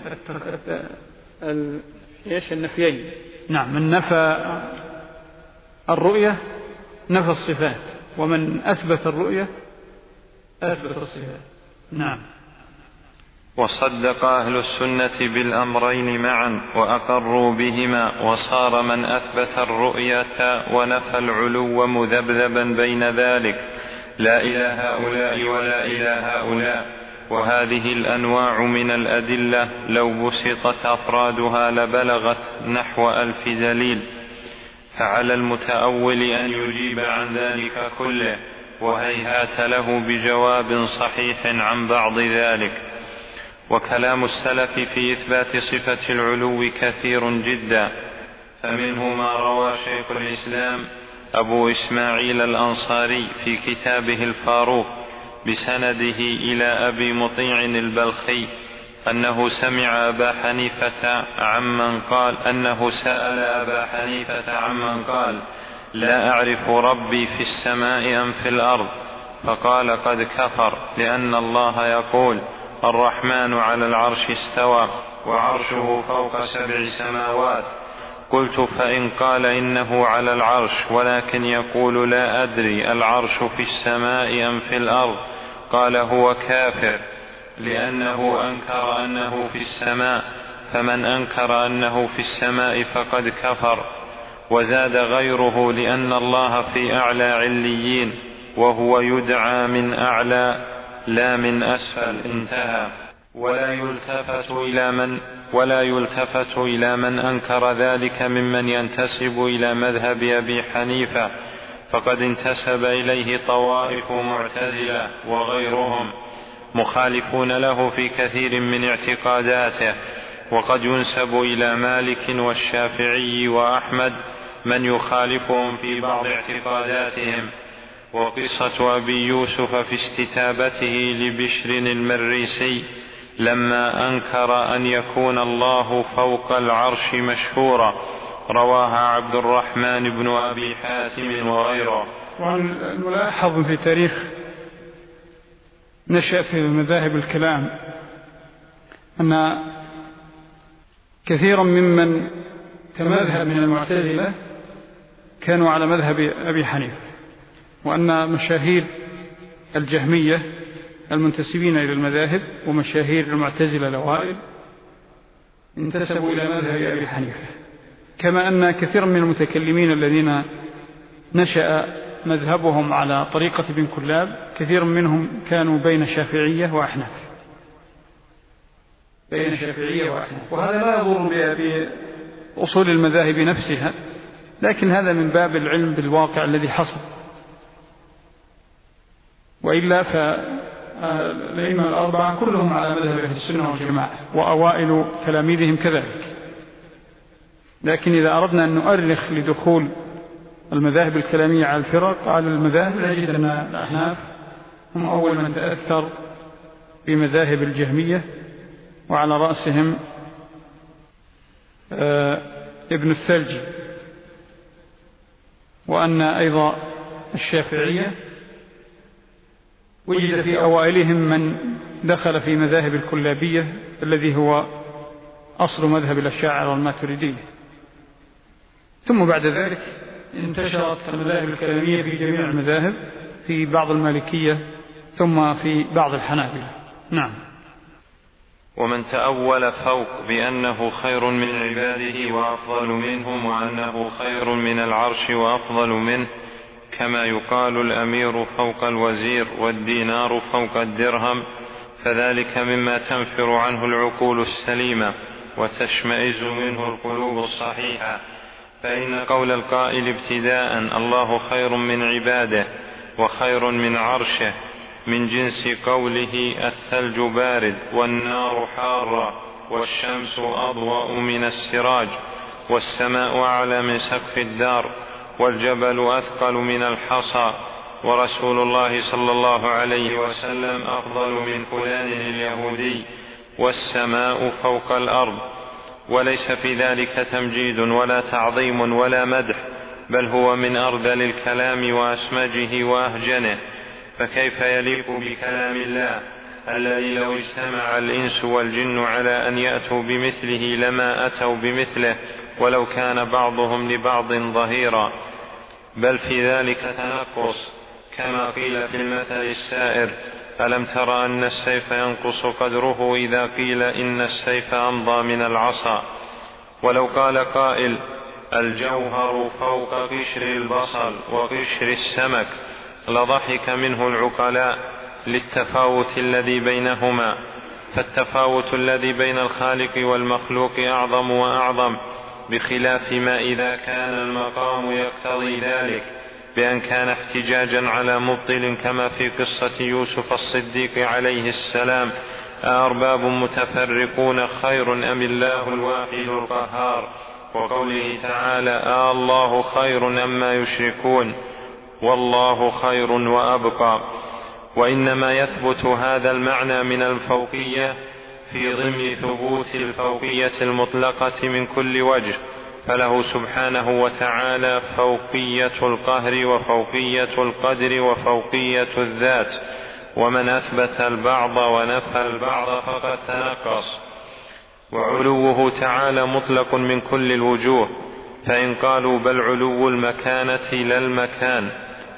النفيين. نعم، من نفى الرؤية نفى الصفات، ومن أثبت الرؤية أثبت الصفات. نعم. وصدق أهل السنة بالأمرين معا وأقروا بهما، وصار من أثبت الرؤية ونفى العلو مذبذبا بين ذلك، لا إلى هؤلاء ولا إلى هؤلاء، وهذه الأنواع من الأدلة لو بسطت أفرادها لبلغت نحو ألف دليل، فعلى المتأول أن يجيب عن ذلك كله، وهيهات له بجواب صحيح عن بعض ذلك. وكلام السلف في إثبات صفة العلو كثير جدا، فمنه ما روى شيخ الإسلام أبو إسماعيل الأنصاري في كتابه الفاروق بسنده إلى أبي مطيع البلخي أنه سمع أبا حنيفة عمن قال أنه سأل أبا حنيفة عمن قال لا أعرف ربي في السماء أم في الأرض، فقال قد كفر، لأن الله يقول الرحمن على العرش استوى وعرشه فوق سبع سماوات. قلت فإن قال إنه على العرش ولكن يقول لا أدري العرش في السماء أم في الأرض، قال هو كافر، لأنه أنكر أنه في السماء، فمن أنكر أنه في السماء فقد كفر. وزاد غيره لأن الله في أعلى عليين وهو يدعى من أعلى لا من أسفل، انتهى. ولا يلتفت إلى من ولا يلتفت إلى من أنكر ذلك ممن ينتسب إلى مذهب أبي حنيفة، فقد انتسب إليه طوائف معتزلة وغيرهم مخالفون له في كثير من اعتقاداته. وقد ينسب إلى مالك والشافعي وأحمد من يخالفهم في بعض اعتقاداتهم. وقصة أبي يوسف في استتابته لبشر المريسي لما أنكر أن يكون الله فوق العرش مشهورة رواها عبد الرحمن بن أبي حاتم وغيره. ونلاحظ في تاريخ نشأ في مذاهب الكلام أن كثيرا ممن كمذهب من المعتزلة كانوا على مذهب أبي حنيفة، وأن مشاهير الجهمية المنتسبين إلى المذاهب ومشاهير المعتزلة الأوائل انتسبوا إلى مذهب أبي حنيفة، كما أن كثيرا من المتكلمين الذين نشأ مذهبهم على طريقة ابن كلاب كثير منهم كانوا بين شافعية وأحناف بين شافعية وأحناف وهذا لا يضر بأصول المذاهب نفسها، لكن هذا من باب العلم بالواقع الذي حصل. وإلا فالأئمة الأربعة كلهم على مذهب أهل السنة والجماعة وأوائل تلاميذهم كذلك. لكن إذا أردنا أن نؤرخ لدخول المذاهب الكلامية على الفرق على المذاهب نجد أن الأحناف هم أول من تأثر بمذاهب الجهمية، وعلى رأسهم ابن الثلجي، وأن أيضا الشافعية وجد في أوائلهم من دخل في مذاهب الكلابية الذي هو أصل مذهب الأشاعرة والماتريدية. ثم بعد ذلك انتشرت المذاهب الكلامية في جميع المذاهب، في بعض المالكية ثم في بعض الحنابلة. نعم. ومن تأول فوق بأنه خير من عباده وأفضل منهم، وأنه خير من العرش وأفضل منه، كما يقال الأمير فوق الوزير والدينار فوق الدرهم، فذلك مما تنفر عنه العقول السليمة وتشمئز منه القلوب الصحيحة. فإن قول القائل ابتداء الله خير من عباده وخير من عرشه من جنس قوله الثلج بارد والنار حارة والشمس أضواء من السراج والسماء أعلى من سقف الدار والجبل أثقل من الحصى ورسول الله صلى الله عليه وسلم أفضل من فلان اليهودي والسماء فوق الأرض، وليس في ذلك تمجيد ولا تعظيم ولا مدح، بل هو من أرذل الكلام وأسمجه وأهجنه. فكيف يليق بكلام الله الذي لو اجتمع الإنس والجن على أن يأتوا بمثله لما أتوا بمثله ولو كان بعضهم لبعض ظهيرا، بل في ذلك تنقص، كما قيل في المثل السائر ألم تر أن السيف ينقص قدره إذا قيل إن السيف أمضى من العصا. ولو قال قائل الجوهر فوق قشر البصل وقشر السمك لضحك منه العقلاء، للتفاوت الذي بينهما، فالتفاوت الذي بين الخالق والمخلوق أعظم وأعظم، بخلاف ما إذا كان المقام يقتضي ذلك، بأن كان احتجاجا على مبطل كما في قصة يوسف الصديق عليه السلام: أأرباب متفرقون خير أم الله الواحد القهار، وقوله تعالى: آه الله خير أما يشركون والله خير وأبقى. وإنما يثبت هذا المعنى من الفوقية في ضمن ثبوت الفوقية المطلقة من كل وجه، فله سبحانه وتعالى فوقية القهر وفوقية القدر وفوقية الذات، ومن أثبت البعض ونفى البعض فقد تنقص. وعلوه تعالى مطلق من كل الوجوه، فإن قالوا بل علو المكانة لا المكان،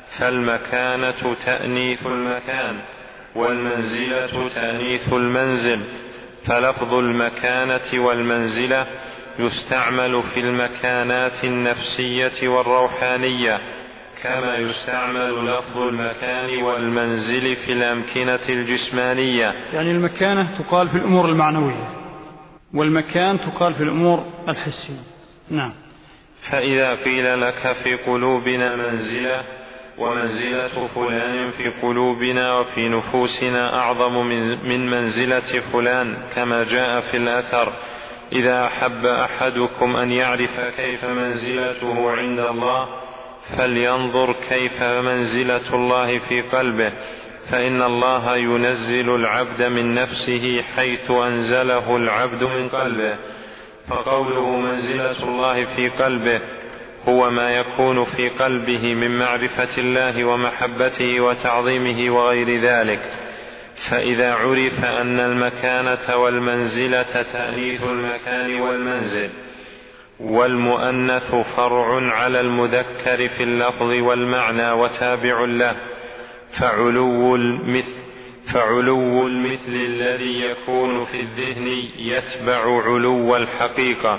فالمكانة تأنيث المكان، والمنزلة تأنيث المنزل، فلفظ المكانة والمنزلة يستعمل في المكانات النفسية والروحانية، كما يستعمل لفظ المكان والمنزل في الأمكنة الجسمانية. يعني المكانة تقال في الأمور المعنوية، والمكان تقال في الأمور الحسية. نعم. فإذا قيل لك في قلوبنا منزلة، ومنزلة فلان في قلوبنا وفي نفوسنا أعظم من منزلة فلان، كما جاء في الأثر: إذا أحب أحدكم أن يعرف كيف منزلته عند الله فلينظر كيف منزلة الله في قلبه، فإن الله ينزل العبد من نفسه حيث أنزله العبد من قلبه. فقوله منزلة الله في قلبه هو ما يكون في قلبه من معرفة الله ومحبته وتعظيمه وغير ذلك. فإذا عرف أن المكانة والمنزلة تأنيث المكان والمنزل، والمؤنث فرع على المذكر في اللفظ والمعنى وتابع له، فعلو المثل, فعلو المثل الذي يكون في الذهن يتبع علو الحقيقة،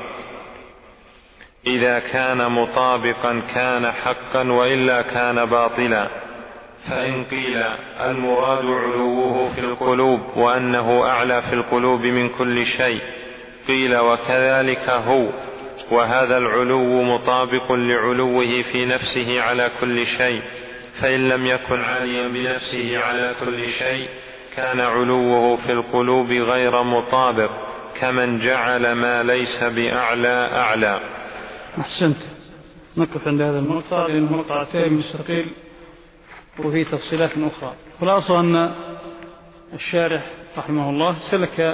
إذا كان مطابقا كان حقا وإلا كان باطلا. فإن قيل المراد علوه في القلوب وأنه أعلى في القلوب من كل شيء، قيل وكذلك هو، وهذا العلو مطابق لعلوه في نفسه على كل شيء، فإن لم يكن عاليا بنفسه على كل شيء كان علوه في القلوب غير مطابق، كمن جعل ما ليس بأعلى أعلى. أحسنت. نقف عند هذا المقطع لأنه مقطع تام مستقل وفيه تفصيلات أخرى. خلاصة أن الشارح رحمه الله سلك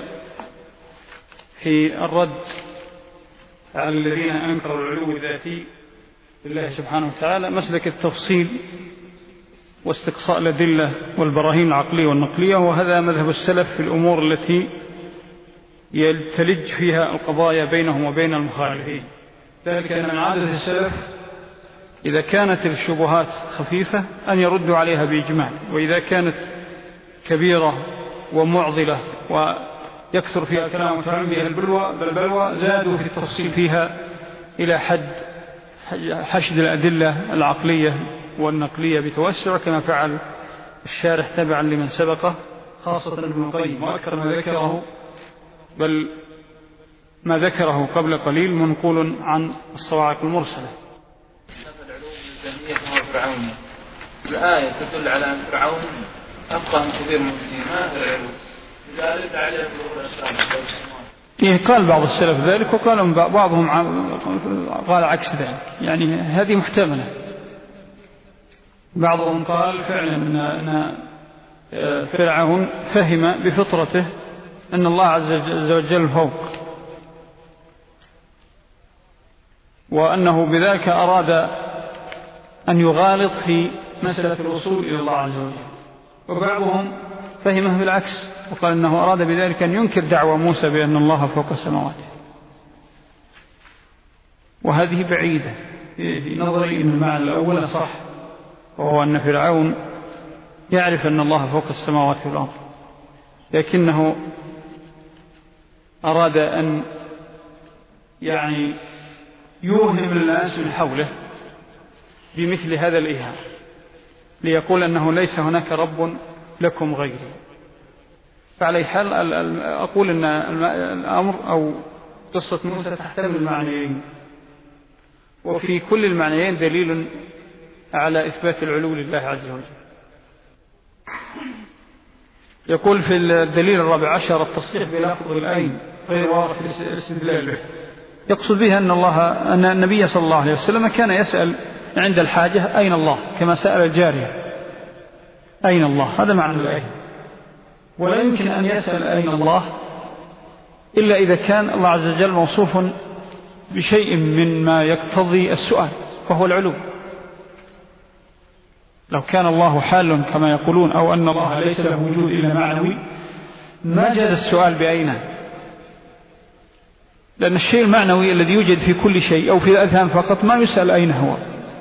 في الرد على الذين أنكروا العلو الذاتي لله سبحانه وتعالى مسلك التفصيل واستقصاء الأدلة والبراهين العقلية والنقلية، وهذا مذهب السلف في الأمور التي يلتلج فيها القضايا بينهم وبين المخالفين. ذلك أن من عادة السلف إذا كانت الشبهات خفيفة أن يردوا عليها بإجمال، وإذا كانت كبيرة ومعضلة ويكثر فيها كلام وتعلم بها البلوى بالبلوى زادوا في التفصيل فيها إلى حد حشد الأدلة العقلية والنقلية بتوسع، كما فعل الشارح تبعا لمن سبقه خاصة ابن القيم، وأكثر ما ذكره بل ما ذكره قبل قليل منقول عن الصواعق المرسلة. فرعون الآية تدل على أن فرعون أفقه كبير من ما في العلوم، لذلك عليه ظهور الأسلام. إيه قال بعض السلف ذلك، وقال بعضهم قال عكس ذلك، يعني هذه محتملة. بعضهم قال فعلا أن فرعون فهم بفطرته أن الله عز وجل فوق، وأنه بذلك أراد أن يغالط في مسألة الوصول إلى الله عز وجل. وبعضهم فهمه بالعكس وقال أنه أراد بذلك أن ينكر دعوى موسى بأن الله فوق السماوات، وهذه بعيدة في نظري أن المعنى الأول صح، وهو أن فرعون يعرف أن الله فوق السماوات والأرض، لكنه أراد أن يعني يوهم الناس من حوله بمثل هذا الإيهام، ليقول أنه ليس هناك رب لكم غيري. فعلى حال أقول أن الأمر أو قصة موسى تحتمل المعنيين، وفي كل المعنيين دليل على إثبات العلو لله عز وجل. يقول في الدليل الرابع عشر التصريح بلفظ الأين غير واضح الاستدلال به. يقصد به أن الله أن النبي صلى الله عليه وسلم كان يسأل عند الحاجة أين الله، كما سأل الجارية أين الله، هذا معنى الأين. ولا يمكن أن يسأل أين الله إلا إذا كان الله عز وجل موصوف بشيء مما يقتضي السؤال، وهو العلو. لو كان الله حال كما يقولون أو أن الله ليس له وجود إلا معنوي ما جاز السؤال بأين، لأن الشيء المعنوي الذي يوجد في كل شيء أو في الأذهان فقط ما يسأل أين هو.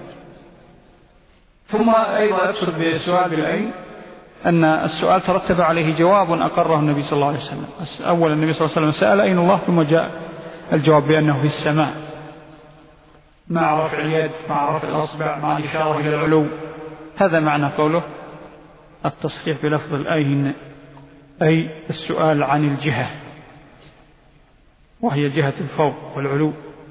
ثم أيضا أقصد بالسؤال بالأين أن السؤال ترتب عليه جواب أقره النبي صلى الله عليه وسلم. أولا النبي صلى الله عليه وسلم سأل أين الله، ثم جاء الجواب بأنه في السماء، مع رفع اليد مع رفع الأصبع مع الإشارة إلى العلو. هذا معنى قوله التصريح بلفظ الأين، أي السؤال عن الجهة، وهي جهة الفوق والعلو.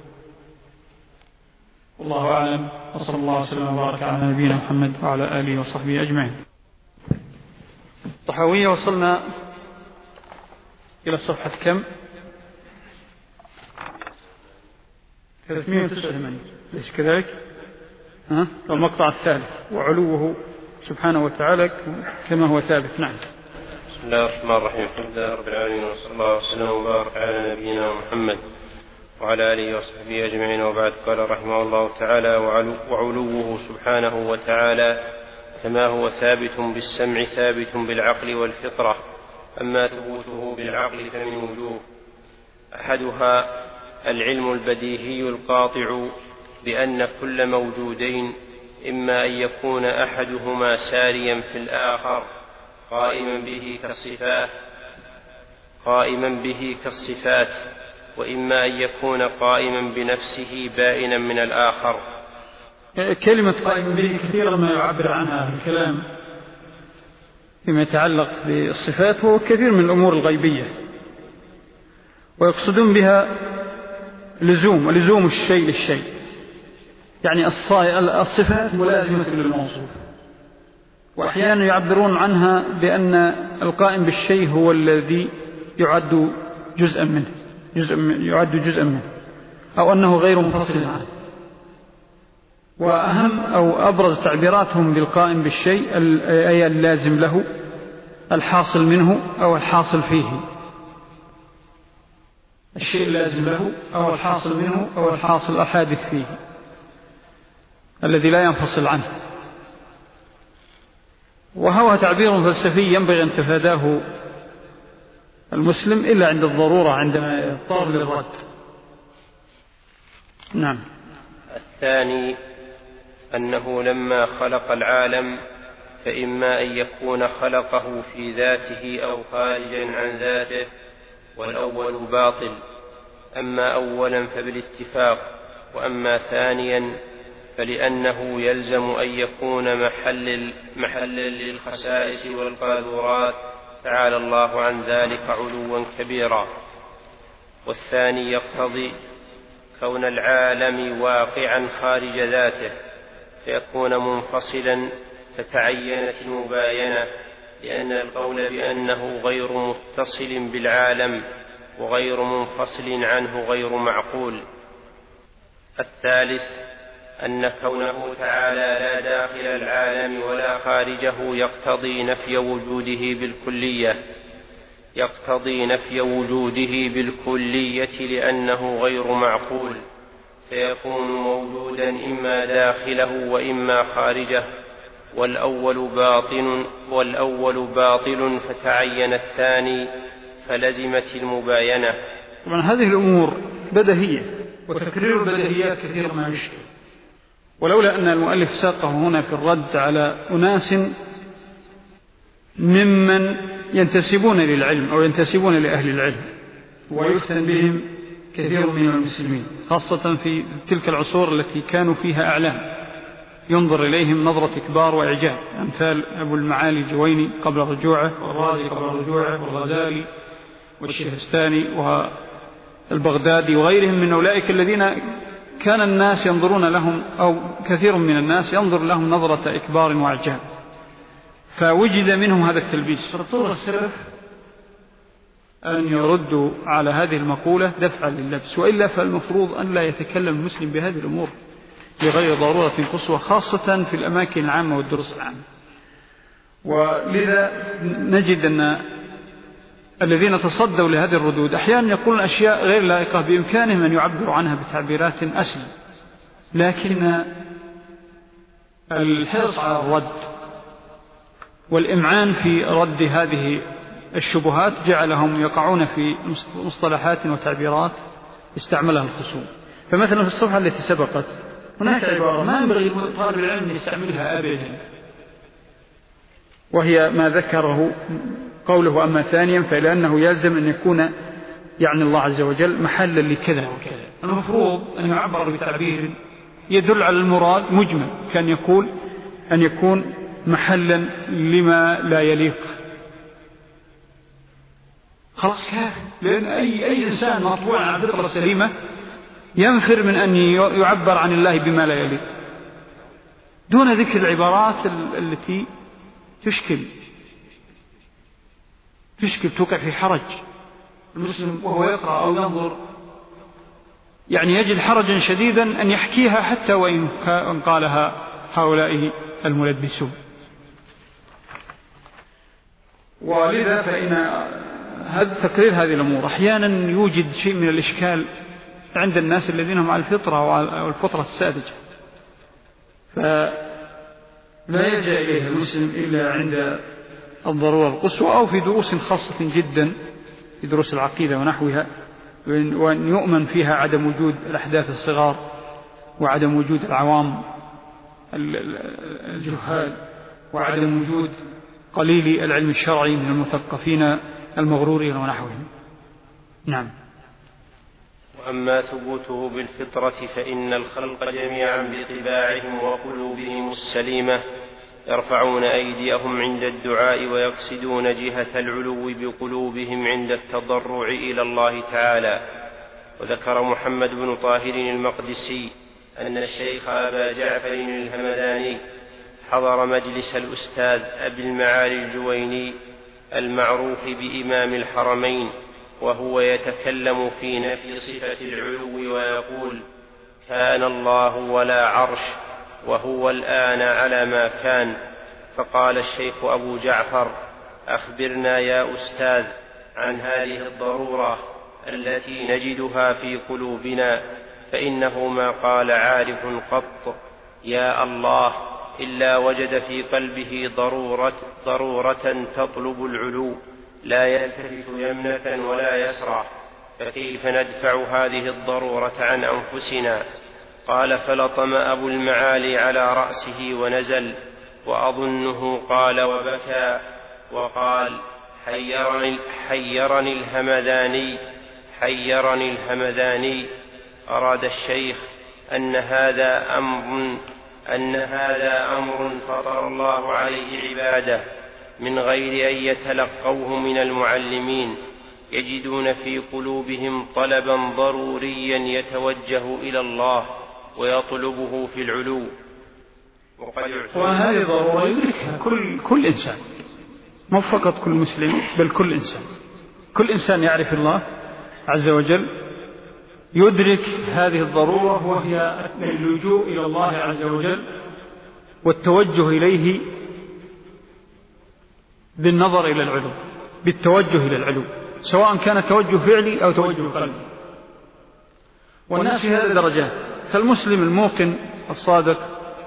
والله أعلم، وصلى الله وسلم وبارك على نبينا محمد وعلى آله وصحبه أجمعين. الطحاوية وصلنا إلى الصفحة كم؟ ثلاثمائة وتسعة وثمانين، ليس كذلك؟ ها؟ المقطع الثالث، وعلوه سبحانه وتعالى كما هو ثابت. نعم. بسم الله الرحمن الرحيم، الحمد لله رب العالمين، وصلى الله وسلم وبارك على نبينا محمد وعلى آله وصحبه أجمعين، وبعد. قال رحمه الله تعالى: وعلوه سبحانه وتعالى كما هو ثابت بالسمع ثابت بالعقل والفطرة. أما ثبوته بالعقل فمن وجوه: أحدها العلم البديهي القاطع بأن كل موجودين إما أن يكون أحدهما ساريا في الآخر قائما به كالصفات قائما به كالصفات وإما أن يكون قائما بنفسه بائنا من الآخر. كلمة قائما به كثيرا ما يعبر عنها الكلام فيما يتعلق بالصفات، وهو كثير من الأمور الغيبية، ويقصدون بها لزوم ولزوم الشيء للشيء، يعني الصفات ملازمة للموصوف. وأحيانا يعبرون عنها بأن القائم بالشيء هو الذي يعد جزءا منه جزء من يعد جزءا منه أو أنه غير منفصل عنه. وأهم أو أبرز تعبيراتهم بالقائم بالشيء أي اللازم له، الحاصل منه أو الحاصل فيه. الشيء اللازم له أو الحاصل منه أو الحاصل الحادث فيه، الذي لا ينفصل عنه. وهو تعبير فلسفي ينبغي أن تفاداه المسلم إلا عند الضرورة، عندما يضطر للرد. نعم. الثاني أنه لما خلق العالم فإما أن يكون خلقه في ذاته أو خارجا عن ذاته، والأول باطل. أما أولا فبالاتفاق، وأما ثانيا فلأنه يلزم أن يكون محل محلا للخسائس والقاذورات، تعالى الله عن ذلك علوا كبيرا. والثاني يقتضي كون العالم واقعا خارج ذاته فيكون منفصلا، فتعينت المباينة، لأن القول بأنه غير متصل بالعالم وغير منفصل عنه غير معقول. الثالث أن كونه تعالى لا داخل العالم ولا خارجه يقتضي نفي وجوده بالكلية يقتضي نفي وجوده بالكلية لأنه غير معقول، فيكون موجودا إما داخله وإما خارجه، والأول باطن والأول باطل فتعين الثاني فلزمت المباينة. طبعا هذه الأمور بديهية، وتكرير البديهيات كثيرا ما يشكل، ولولا أن المؤلف ساقه هنا في الرد على أناس ممن ينتسبون للعلم أو ينتسبون لأهل العلم ويفتن بهم كثير من المسلمين، خاصة في تلك العصور التي كانوا فيها أعلام ينظر إليهم نظرة إكبار وإعجاب، أمثال أبو المعالي الجويني قبل رجوعه، والرازي قبل رجوعه، والغزالي والشهستاني والبغدادي وغيرهم من أولئك الذين كان الناس ينظرون لهم، أو كثير من الناس ينظر لهم نظرة إكبار وإعجاب، فوجد منهم هذا التلبيس. فاضطر السلف أن يردوا على هذه المقولة دفعا لللبس، وإلا فالمفروض أن لا يتكلم المسلم بهذه الأمور بغير ضرورة قصوى، خاصة في الأماكن العامة والدروس العامة. ولذا نجد أن الذين تصدوا لهذه الردود أحيانا يقولون أشياء غير لائقة بإمكانهم أن يعبروا عنها بتعبيرات أسلم، لكن الحرص على الرد والإمعان في رد هذه الشبهات جعلهم يقعون في مصطلحات وتعبيرات استعملها الخصوم. فمثلا في الصفحة التي سبقت هناك عبارة ما ينبغي طالب العلم أن يستعملها أبدا، وهي ما ذكره قوله أما ثانيا فلأنه يلزم أن يكون يعني الله عز وجل محلا لكذا وكذا. المفروض أن يعبر بتعبير يدل على المراد مجمل، كان يقول أن يكون محلا لما لا يليق، خلاص كافي، لأن أي, أي إنسان مطبوع على الفطرة السليمة ينفر من أن يعبر عن الله بما لا يليق، دون ذكر العبارات التي تشكل تشكل توقع في حرج المسلم وهو يقرأ أو ينظر، يعني يجد حرجا شديدا أن يحكيها حتى وإن قالها هؤلاء الملبسون. ولذا فإن هذا تقرير هذه الأمور أحيانا يوجد شيء من الإشكال عند الناس الذين هم على الفطرة والفطرة الساذجة، فلا يلجأ إليه المسلم إلا عند الضرورة القصوى أو في دروس خاصة جدا في دروس العقيدة ونحوها، وأن يؤمن فيها عدم وجود الأحداث الصغار وعدم وجود العوام الجهال وعدم وجود قليل العلم الشرعي من المثقفين المغرورين ونحوهم. نعم. وأما ثبوته بالفطرة فإن الخلق جميعا بطباعهم وقلوبهم السليمة يرفعون أيديهم عند الدعاء ويقصدون جهة العلو بقلوبهم عند التضرع إلى الله تعالى. وذكر محمد بن طاهر المقدسي أن الشيخ أبا جعفر الهمداني حضر مجلس الأستاذ أبي المعالي الجويني المعروف بإمام الحرمين وهو يتكلم في نفي صفة العلو ويقول: كان الله ولا عرش وهو الآن على ما كان. فقال الشيخ أبو جعفر: أخبرنا يا أستاذ عن هذه الضرورة التي نجدها في قلوبنا، فإنه ما قال عارف قط يا الله إلا وجد في قلبه ضرورة, ضرورة تطلب العلو، لا يلتفت يمنة ولا يسرى، فكيف ندفع هذه الضرورة عن أنفسنا؟ قال: فلطم أبو المعالي على رأسه ونزل، وأظنه قال وبكى وقال: حيرني, حيرني الهمداني حيرني الهمداني. أراد الشيخ أن هذا أمر أن هذا أمر فطر الله عليه عباده من غير أن يتلقوه من المعلمين، يجدون في قلوبهم طلبا ضروريا يتوجه إلى الله ويطلبه في العلو. وهذه ضرورة يدركها كل, كل إنسان، مو فقط كل مسلم بل كل إنسان. كل إنسان يعرف الله عز وجل يدرك هذه الضرورة، وهي اللجوء إلى الله عز وجل والتوجه إليه بالنظر إلى العلو، بالتوجه إلى العلو، سواء كان توجه فعلي أو توجه قلبي. والناس في هذه الدرجات، فالمسلم الموقن الصادق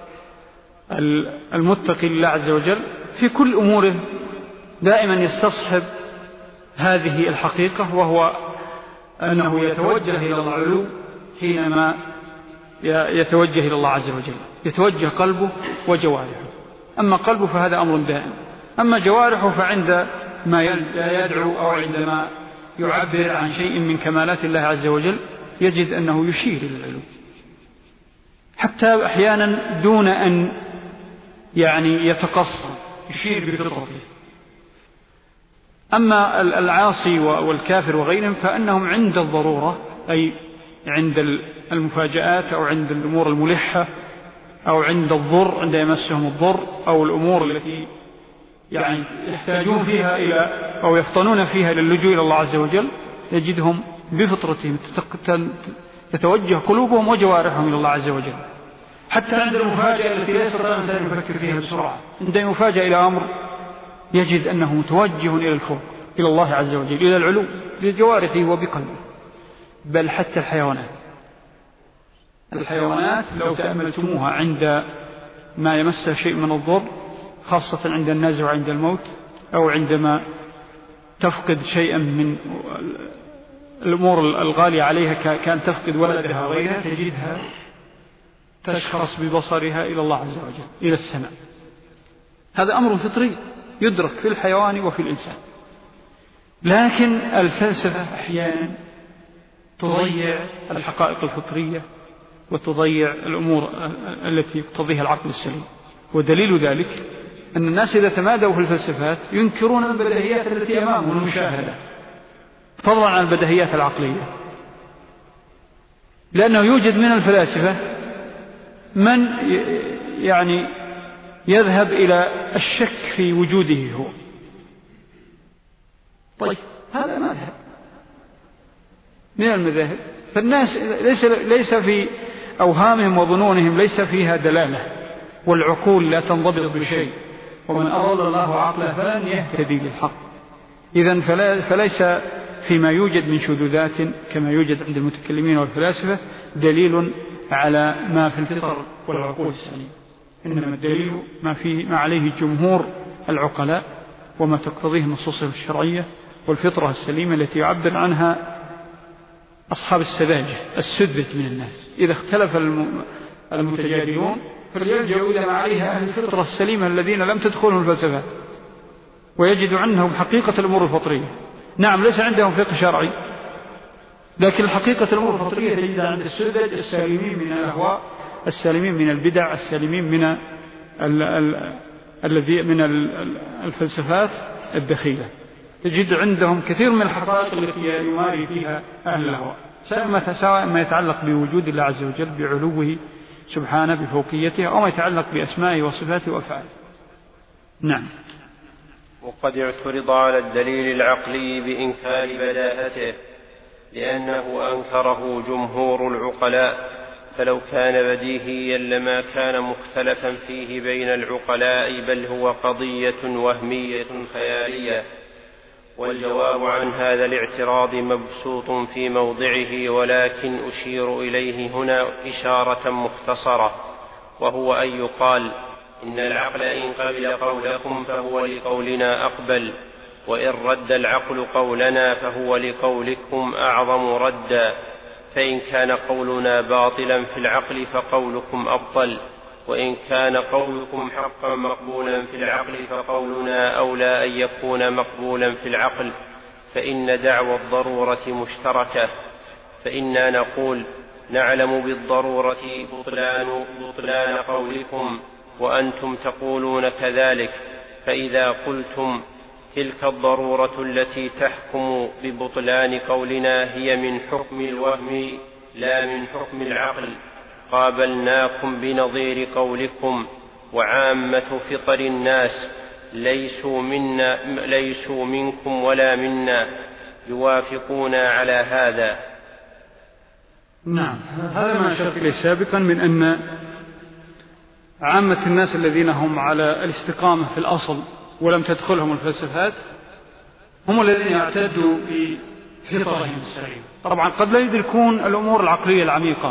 المتقي لله عز وجل في كل أموره دائما يستصحب هذه الحقيقة، وهو أنه يتوجه إلى العلو حينما يتوجه إلى الله عز وجل، يتوجه قلبه وجوارحه. أما قلبه فهذا أمر دائم، أما جوارحه فعند ما يدعو أو عندما يعبر عن شيء من كمالات الله عز وجل يجد أنه يشير إلى العلو. حتى أحيانا دون أن يعني يتقصر يشير بفطرته. أما العاصي والكافر وغيرهم فأنهم عند الضرورة، أي عند المفاجآت أو عند الأمور الملحة أو عند الضر، عند يمسهم الضر أو الأمور التي يعني يحتاجون فيها إلى أو يفطنون فيها إلى اللجوء إلى الله عز وجل، يجدهم بفطرتهم تتوجه قلوبهم وجوارحهم إلى الله عز وجل. حتى عند المفاجأة التي لا يستطيع الإنسان يفكر فيها بسرعة، عندما يفاجأ إلى أمر يجد أنه متوجه إلى الفوق، إلى الله عز وجل، إلى العلو بجوارحه وبقلبه. بل حتى الحيوانات الحيوانات لو تأملتموها عند ما يمسها شيء من الضر، خاصة عند النزع وعند الموت، أو عندما تفقد شيئا من الأمور الغالية عليها كان تفقد ولدها وغيرها، تجدها تشخص ببصرها إلى الله عز وجل، إلى السماء. هذا أمر فطري يدرك في الحيوان وفي الإنسان. لكن الفلسفة أحيانا تضيع الحقائق الفطرية وتضيع الأمور التي يقتضيها العقل السليم. ودليل ذلك أن الناس إذا تمادوا في الفلسفات ينكرون البديهيات التي أمامهم المشاهدة، فضلا عن البديهيات العقلية، لأنه يوجد من الفلاسفة من يعني يذهب إلى الشك في وجوده هو. طيب هذا مذهب من المذاهب، فالناس ليس, ليس في أوهامهم وظنونهم ليس فيها دلالة، والعقول لا تنضبط بشيء، ومن أضل الله عقله فلن يهتدي للحق. إذن فلا فليس فيما يوجد من شذوذات كما يوجد عند المتكلمين والفلاسفة دليل على ما في الفطر والعقول السليمة، إنما الدليل ما, فيه ما عليه جمهور العقلاء وما تقتضيه النصوص الشرعية والفطرة السليمة التي يعبر عنها أصحاب السذاجة السذج من الناس. إذا اختلف المتجادلون فليلجأوا إلى ما عليها أهل الفطرة السليمة الذين لم تدخلهم الفلسفات، ويجدوا عنهم حقيقة الأمور الفطرية. نعم ليس عندهم فقه شرعي، لكن الحقيقة الأمور الفطرية تجدها عند السذج السالمين من الأهواء، السالمين من البدع، السالمين من الذي من الفلسفات الدخيلة. تجد عندهم كثير من الحقائق التي يماري فيها أهل الأهواء، سواء ما يتعلق بوجود الله عز وجل بعلوه سبحانه بفوقيته، أو ما يتعلق بأسمائه وصفاته وأفعاله. نعم. وقد اعترض على الدليل العقلي بإنكار بداهته، لأنه أنكره جمهور العقلاء، فلو كان بديهيا لما كان مختلفا فيه بين العقلاء، بل هو قضية وهمية خيالية. والجواب عن هذا الاعتراض مبسوط في موضعه، ولكن أشير إليه هنا إشارة مختصرة، وهو أن يقال إن العقل إن قبل قولكم فهو لقولنا أقبل، وإن رد العقل قولنا فهو لقولكم أعظم ردا. فإن كان قولنا باطلا في العقل فقولكم أبطل، وإن كان قولكم حقا مقبولا في العقل فقولنا أولى أن يكون مقبولا في العقل، فإن دعوى الضرورة مشتركة. فإنا نقول نعلم بالضرورة بطلان, بطلان قولكم، وأنتم تقولون كذلك. فإذا قلتم تلك الضرورة التي تحكم ببطلان قولنا هي من حكم الوهم لا من حكم العقل، قابلناكم بنظير قولكم. وعامة فطر الناس ليسوا, منا ليسوا منكم ولا منا، يوافقونا على هذا. نعم، هذا ما أشرت إليه سابقا من أن عامة الناس الذين هم على الاستقامة في الأصل ولم تدخلهم الفلسفات هم الذين يعتدوا بفطرهم السليم. طبعا قد لا يدركون الأمور العقلية العميقة،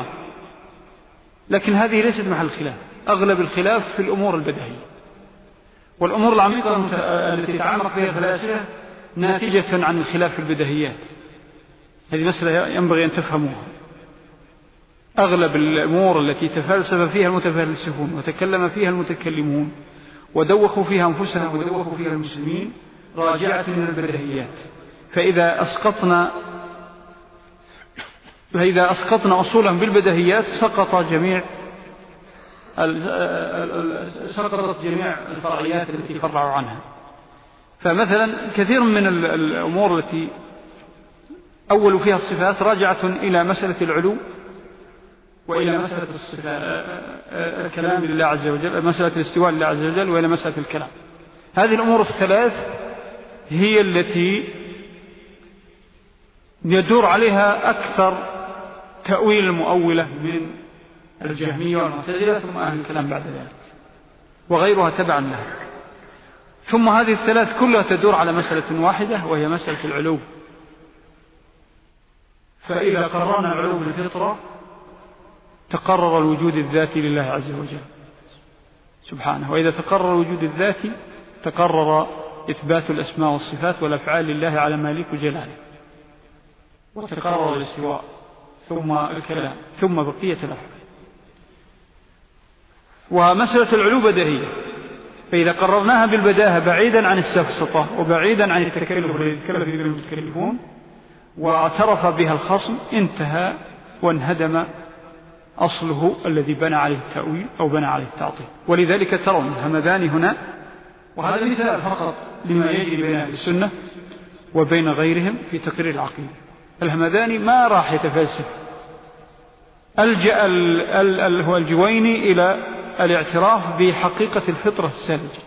لكن هذه ليست محل خلاف. أغلب الخلاف في الأمور البديهية، والأمور العميقة التي يتعمق فيها الفلاسفة ناتجة عن الخلاف في البديهيات. هذه مسألة ينبغي أن تفهموها. أغلب الأمور التي تفلسف فيها المتفلسفون وتكلم فيها المتكلمون ودوخوا فيها أنفسهم ودوخوا فيها المسلمين راجعة من البديهيات. فإذا أسقطنا فإذا أسقطنا أصولهم بالبديهيات سقط جميع سقطت جميع الفرعيات التي فرعوا عنها. فمثلا كثير من الأمور التي أول فيها الصفات راجعة إلى مسألة العلو وإلى مسألة الصفات الكلام لله عز وجل، مسألة الاستواء لله عز وجل، وإلى مسألة الكلام. هذه الأمور الثلاث هي التي يدور عليها أكثر تأويل المؤولة من الجهمية والمعتزلة ثم أهل الكلام بعد ذلك، وغيرها تبعا لها. ثم هذه الثلاث كلها تدور على مسألة واحدة وهي مسألة العلو. فإذا قررنا العلو بالفطرة تقرر الوجود الذاتي لله عز وجل سبحانه، وإذا تقرر الوجود الذاتي تقرر إثبات الأسماء والصفات والأفعال لله على ما يليق جلاله، وتقرر الاستواء ثم الكلام ثم بقية الأفعال. ومسألة العلو بديهية، فإذا قررناها بالبداهة بعيدا عن السفسطة وبعيدا عن التكلف الذي يتكلف به المتكلفون واعترف بها الخصم انتهى وانهدم أصله الذي بنى عليه التأويل أو بنى عليه التعطيل. ولذلك ترون الهمذان هنا، وهذا مثال فقط لما يجري بين أهل السنة وبين غيرهم في تقرير العقيدة. الهمذاني ما راح يتفلسف، ألجأ هو الجويني إلى الاعتراف بحقيقة الفطرة الساذجة.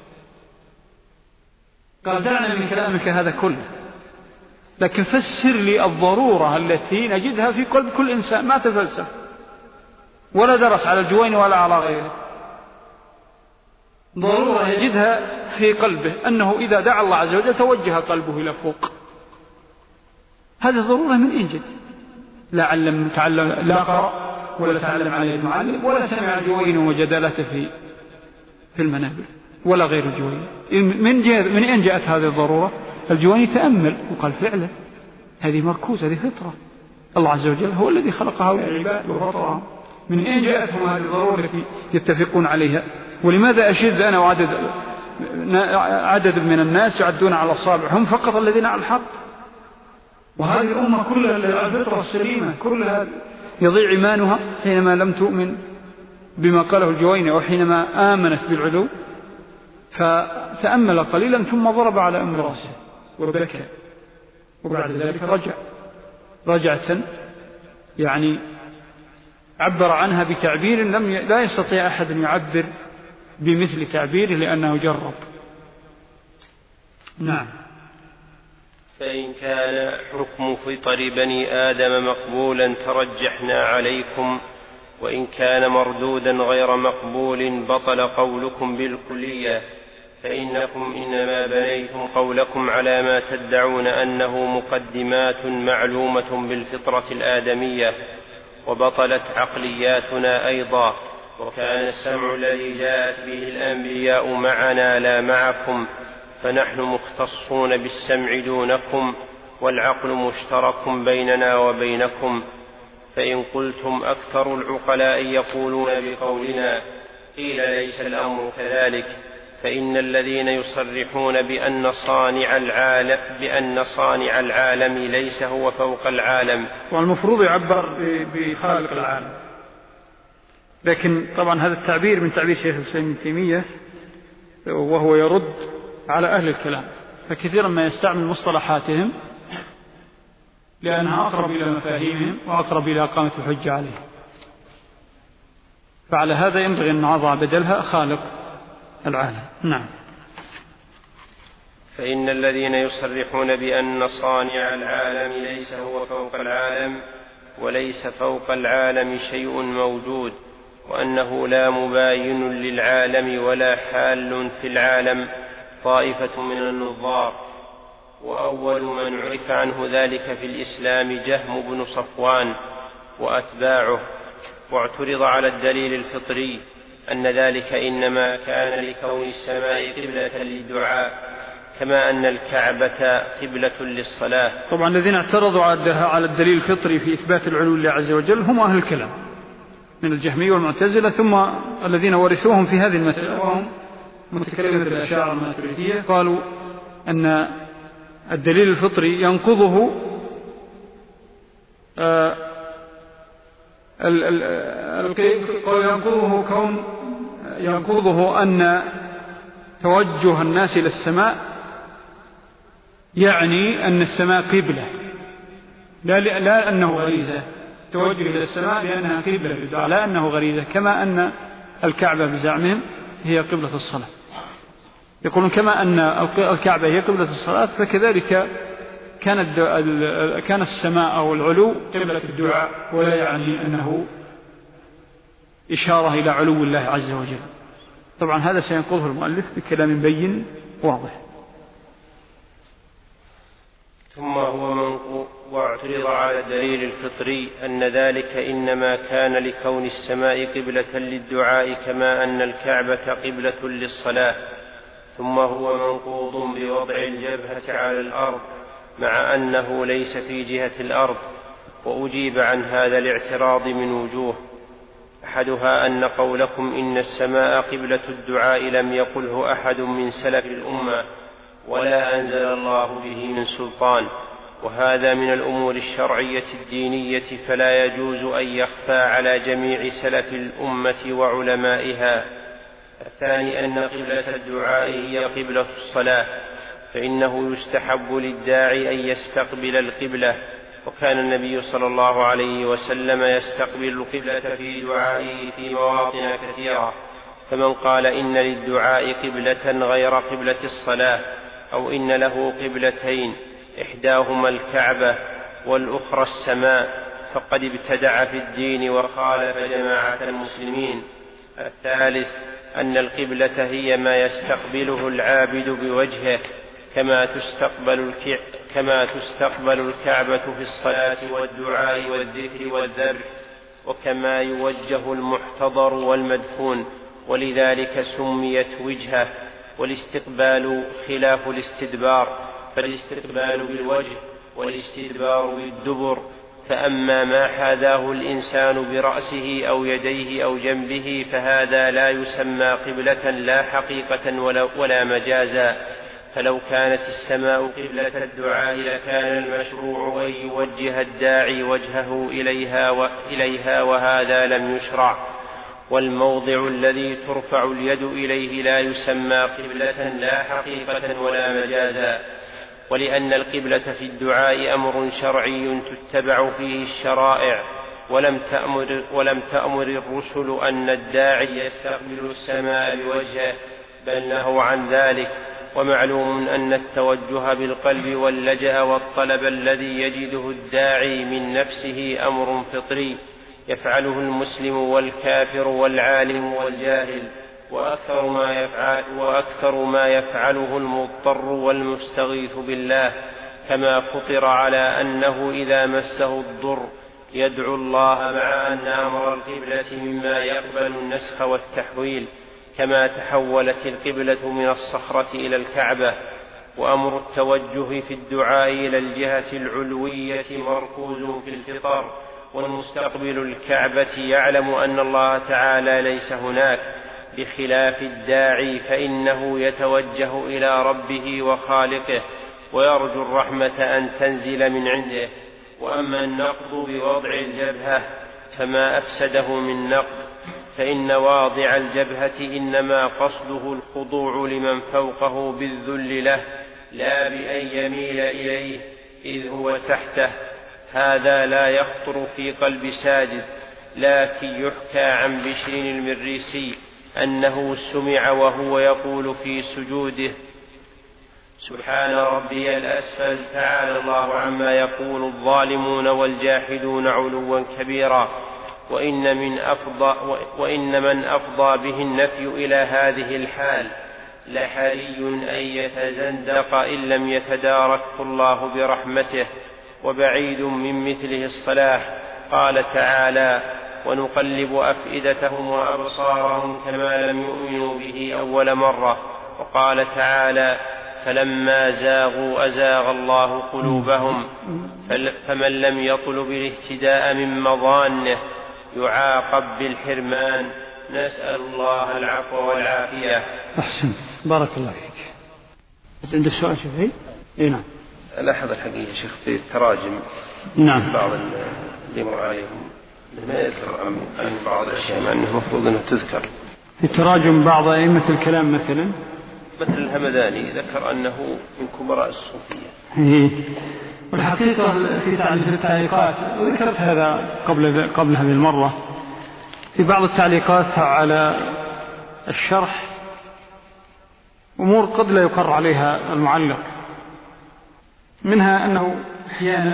قال دعنا من كلامك هذا كله، لكن فسر لي الضرورة التي نجدها في قلب كل إنسان. ما تفلسف ولا درس على الجويني ولا على غيره، ضرورة يجدها في قلبه أنه إذا دعا الله عز وجل توجه قلبه إلى فوق. هذه ضرورة من إن جد، لا علم تعلم لا قرأ ولا تعلم عليه المعلم ولا سمع الجويني وجدالته في في المنابر ولا غير الجويني. من من أين جاءت هذه الضرورة؟ الجويني تأمل وقال فعلا هذه مركوزة، هذه فطرة، الله عز وجل هو الذي خلق هؤلاء العباد وفطرهم. من أين جاءتهم هذه الضرورة التي يتفقون عليها؟ ولماذا أشد أنا وعدد عدد من الناس يعدون على الأصابع هم فقط الذين على الحق، وهذه الأمة كلها على الفطرة السليمة كلها يضيع إيمانها حينما لم تؤمن بما قاله الجويني أو حينما آمنت بالعلو. فتأمل قليلا ثم ضرب على أم رأسه وبكى، وبعد ذلك رجع رجعة يعني عبر عنها بتعبير لم ي... لا يستطيع أحد أن يعبر بمثل تعبيره لأنه جرب. نعم. فإن كان حكم فطر بني آدم مقبولا ترجحنا عليكم، وإن كان مردودا غير مقبول بطل قولكم بالكلية، فإنكم إنما بنيتم قولكم على ما تدعون أنه مقدمات معلومة بالفطرة الآدمية، وبطلت عقلياتنا أيضا. وكان السمع الذي جاءت به الأنبياء معنا لا معكم، فنحن مختصون بالسمع دونكم، والعقل مشترك بيننا وبينكم. فإن قلتم أكثر العقلاء يقولون بقولنا، قيل ليس الأمر كذلك، فإن الذين يصرحون بأن صانع العالم بأن صانع العالم ليس هو فوق العالم. والمفروض يعبر بخالق العالم، لكن طبعا هذا التعبير من تعبير شيخ الإسلام ابن تيمية، وهو يرد على أهل الكلام، فكثيرا ما يستعمل مصطلحاتهم لأنها أقرب إلى مفاهيمهم وأقرب إلى إقامة الحجة عليهم. فعلى هذا ينبغي أن نضع بدلها خالق العالم. نعم. فإن الذين يصرحون بأن صانع العالم ليس هو فوق العالم، وليس فوق العالم شيء موجود، وأنه لا مباين للعالم ولا حال في العالم، طائفة من النظار. وأول من عرف عنه ذلك في الإسلام جهم بن صفوان وأتباعه. واعترض على الدليل الفطري أن ذلك إنما كان لكون السماء قبلة للدعاء، كما أن الكعبة قبلة للصلاة. طبعا الذين اعترضوا على الدليل الفطري في إثبات العلو لله عز وجل هم أهل الكلام من الجهمية والمعتزلة، ثم الذين ورثوهم في هذه المسألة وهم متكلمة الأشاعرة الماتريدية قالوا أن الدليل الفطري ينقضه آه ال ال ال ينقضه كون ينقضه أن توجه الناس إلى السماء يعني أن السماء قبلة، لا, لا أنه غريزة، توجه إلى السماء لأنها قبلة بالدعاء، لا أنه غريزة، كما أن الكعبة بزعمهم هي قبلة الصلاة. يقولون كما أن الكعبة هي قبلة الصلاة فكذلك كان, كان السماء أو العلو قبلة الدعاء، ولا يعني أنه إشارة إلى علو الله عز وجل. طبعا هذا سينقضه المؤلف بكلام بين واضح. ثم هو منقوض. واعترض على الدليل الفطري أن ذلك إنما كان لكون السماء قبلة للدعاء كما أن الكعبة قبلة للصلاة. ثم هو منقوض بوضع الجبهة على الأرض مع أنه ليس في جهة الأرض. وأجيب عن هذا الاعتراض من وجوه، أحدها أن قولكم إن السماء قبلة الدعاء لم يقله أحد من سلف الأمة ولا أنزل الله به من سلطان، وهذا من الأمور الشرعية الدينية فلا يجوز أن يخفى على جميع سلف الأمة وعلمائها. الثاني أن قبلة الدعاء هي قبلة الصلاة، فإنه يستحب للداعي أن يستقبل القبلة، وكان النبي صلى الله عليه وسلم يستقبل القبلة في دعائه في مواطن كثيرة. فمن قال إن للدعاء قبلة غير قبلة الصلاة أو إن له قبلتين إحداهما الكعبة والأخرى السماء فقد ابتدع في الدين وخالف جماعة المسلمين. الثالث أن القبلة هي ما يستقبله العابد بوجهه كما تستقبل, كما تستقبل الكعبة في الصلاة والدعاء والذكر والذبح، وكما يوجه المحتضر والمدفون، ولذلك سميت وجهة. والاستقبال خلاف الاستدبار، فالاستقبال بالوجه والاستدبار بالدبر. فأما ما حاذاه الإنسان برأسه أو يديه أو جنبه فهذا لا يسمى قبلة لا حقيقة ولا, ولا مجازا. فلو كانت السماء قبلة الدعاء لكان المشروع أن يوجه الداعي وجهه إليها, وإليها وهذا لم يشرع. والموضع الذي ترفع اليد إليه لا يسمى قبلة لا حقيقة ولا مجازا. ولأن القبلة في الدعاء أمر شرعي تتبع فيه الشرائع، ولم تأمر, ولم تأمر الرسل أن الداعي يستقبل السماء بوجهه، بل نهوا عن ذلك. ومعلوم أن التوجه بالقلب واللجأ والطلب الذي يجده الداعي من نفسه أمر فطري يفعله المسلم والكافر والعالم والجاهل، وأكثر ما يفعل وأكثر ما يفعله المضطر والمستغيث بالله، كما فطر على أنه إذا مسه الضر يدعو الله مع أن أمر القبلة مما يقبل النسخ والتحويل، كما تحولت القبلة من الصخرة إلى الكعبة. وأمر التوجه في الدعاء إلى الجهة العلوية مركوز في الفطر، والمستقبل الكعبة يعلم أن الله تعالى ليس هناك، بخلاف الداعي فإنه يتوجه إلى ربه وخالقه ويرجو الرحمة أن تنزل من عنده. وأما النقض بوضع الجبهة فما أفسده من نقض، فإن واضع الجبهة إنما قصده الخضوع لمن فوقه بالذل له، لا بأن يميل إليه إذ هو تحته. هذا لا يخطر في قلب ساجد، لكن يحكى عن بشر المريسي أنه سمع وهو يقول في سجوده: سبحان ربي الأسفل، تعالى الله عما يقول الظالمون والجاحدون علوا كبيرا. وإن من أفضى, وإن من أفضى به النفي إلى هذه الحال لحري أن يتزندق إن لم يتداركه الله برحمته، وبعيد من مثله الصلاح. قال تعالى: ونقلب أفئدتهم وأبصارهم كما لم يؤمنوا به أول مرة. وقال تعالى: فلما زاغوا أزاغ الله قلوبهم. فمن لم يطلب الاهتداء من مظانه يعاقب بالحرمان. نسأل الله العفو والعافية. أحسن، بارك الله فيك. عندك سؤال شيخ؟ إيه نعم. لاحظ الحقيقة شيخ في التراجم نعم بعض اللي مر عليهم ما يذكر عن بعض الأشياء مع أنه المفروض أنها تذكر. في تراجم بعض أئمة الكلام مثلا مثل الهمداني ذكر أنه من كبراء الصوفية. والحقيقة في التعليقات وذكرت هذا قبل قبل هذه المرة، في بعض التعليقات على الشرح أمور قد لا يقر عليها المعلق، منها أنه أحيانا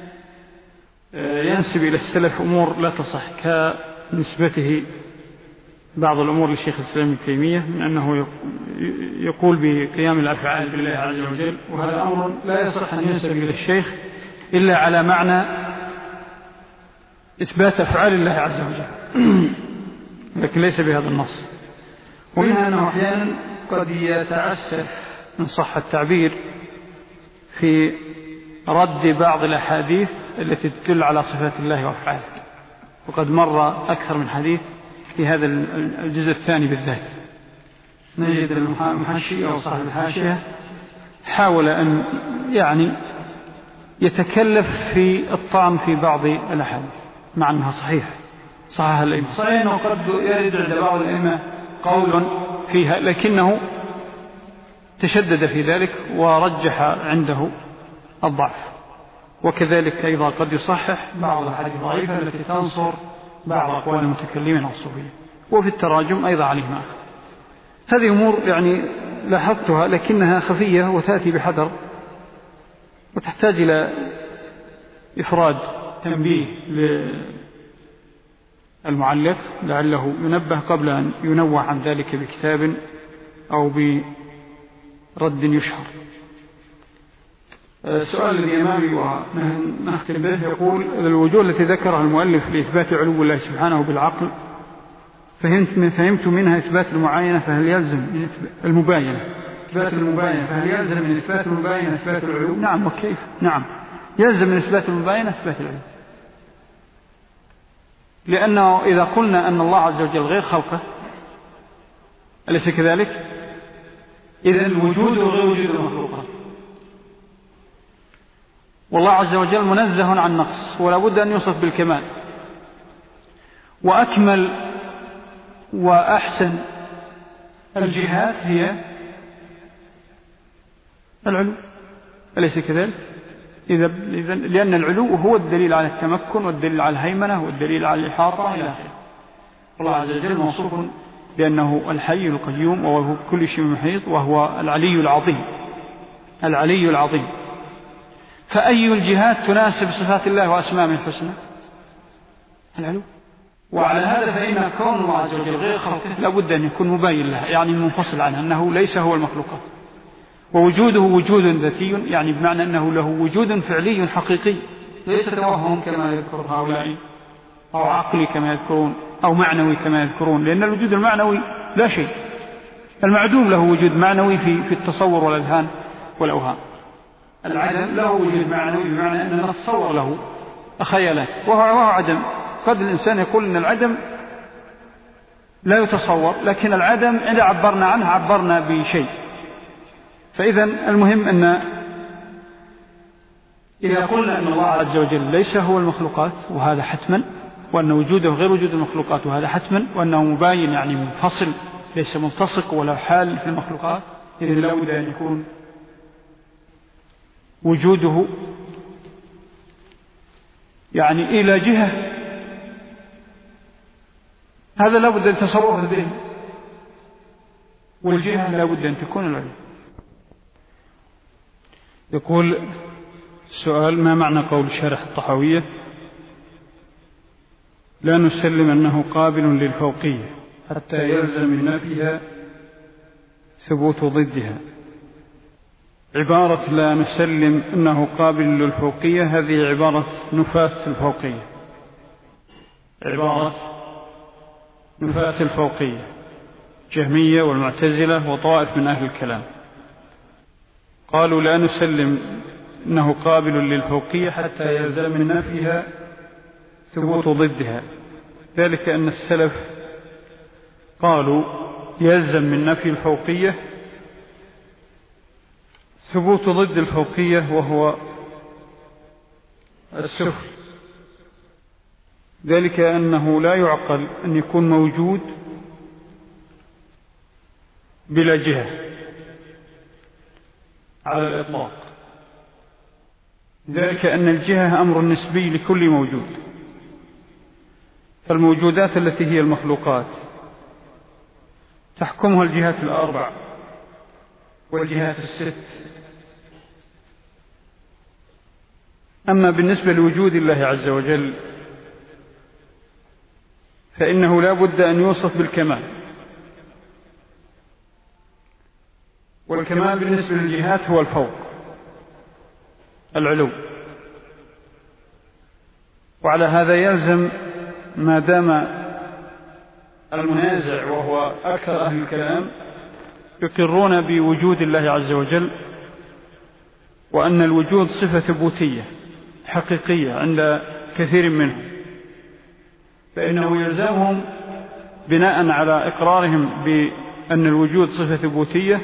ينسب إلى السلف أمور لا تصح، كنسبته بعض الأمور للشيخ الإسلام ابن تيمية من أنه يقول بقيام الأفعال بالله عز وجل، وهذا أمر لا يصح أن ينسب إلى الشيخ إلا على معنى إثبات أفعال الله عز وجل، لكن ليس بهذا النص. ومنها أنه أحيانا قد يتعسف إن صح التعبير في رد بعض الأحاديث التي تدل على صفات الله وأفعاله، وقد مر أكثر من حديث في هذا الجزء الثاني بالذات. نجد المحشي أو صاحب الحاشية حاول أن يعني يتكلف في الطعن في بعض الأحاديث مع أنها صحيحة صحيح الأئمة، صحيح أنه قد يرد عند بعض الأئمة قول فيها، لكنه تشدد في ذلك ورجح عنده الضعف. وكذلك أيضا قد يصحح بعض الأحاديث الضعيفة التي تنصر بعض أقوال المتكلمين الصوفية. وفي التراجم أيضا عليه ما أخذ. هذه أمور يعني لاحظتها لكنها خفية وتأتي بحذر، وتحتاج إلى إفراد تنبيه للمعلق لعله ينبه قبل أن ينوع عن ذلك بكتاب أو برد يشهر. السؤال الذي أمامي ونختم به يقول: الوجوه التي ذكرها المؤلف لإثبات علو الله سبحانه بالعقل فهمت من فهمت منها إثبات المعاينة، فهل يلزم من المباينة إثبات المباينة فهل يلزم من إثبات المباينة إثبات العلو؟ نعم. وكيف؟ نعم يلزم من إثبات المباينة إثبات العلو، لأنه إذا قلنا أن الله عز وجل غير خلقه أليس كذلك؟ إذن وجوده غير وجود المخلوقات، والله عز وجل منزه عن نقص ولا بد أن يوصف بالكمال، وأكمل وأحسن الجهات هي العلو أليس كذلك؟ إذا لأن العلو هو الدليل على التمكن والدليل على الهيمنة والدليل على الإحاطة إلى آخره. الله عز وجل موصوف بأنه الحي القيوم وهو كل شيء محيط وهو العلي العظيم العلي العظيم. فأي الجهات تناسب صفات الله وأسمائه الحسنى؟ العلو. وعلى هذا فإن كون الله عز وجل غير خلقه لا بد أن يكون مبين له، يعني منفصل عنه، أنه ليس هو المخلوقات، ووجوده وجود ذاتي، يعني بمعنى أنه له وجود فعلي حقيقي ليس توهم كما يذكر هؤلاء أو عقلي كما يذكرون أو معنوي كما يذكرون، لأن الوجود المعنوي لا شيء، المعدوم له وجود معنوي في في التصور والأذهان والأوهام، العدم له وجود معنوي بمعنى أننا نتصور له خيالات وهو عدم. قد الإنسان يقول أن العدم لا يتصور، لكن العدم إذا عبرنا عنه عبرنا بشيء. فإذا المهم أن إذا قلنا أن الله عز وجل ليس هو المخلوقات وهذا حتما، وأن وجوده غير وجود المخلوقات وهذا حتما، وأنه مباين يعني منفصل ليس ملتصق ولا حال في المخلوقات، إذن لا بد أن يكون وجوده يعني إلى جهة، هذا لا بد أن تصوره الذهن، والجهة لا بد أن تكون العلم. يقول السؤال: ما معنى قول شارح الطحاوية لا نسلم أنه قابل للفوقية حتى يلزم من نفيها ثبوت ضدها؟ عبارة لا نسلم أنه قابل للفوقية هذه عبارة نفاة الفوقية، عبارة نفاة الفوقية، جهمية والمعتزلة وطائف من أهل الكلام قالوا لا نسلم أنه قابل للفوقية حتى يلزم من نفيها ثبوت ضدها، ذلك أن السلف قالوا يلزم من نفي الفوقية ثبوت ضد الفوقية وهو السفل، ذلك أنه لا يعقل أن يكون موجود بلا جهة على الإطلاق، ذلك أن الجهة أمر نسبي لكل موجود، فالموجودات التي هي المخلوقات تحكمها الجهات الأربع والجهات الست. أما بالنسبة لوجود الله عز وجل فإنه لا بد أن يوصف بالكمال، والكمال بالنسبة للجهات هو الفوق، العلو. وعلى هذا يلزم ما دام المنازع وهو أكثر أهل الكلام يقرون بوجود الله عز وجل، وأن الوجود صفة ثبوتية حقيقية عند كثير منهم، فإنه يلزمهم بناء على إقرارهم بأن الوجود صفة ثبوتية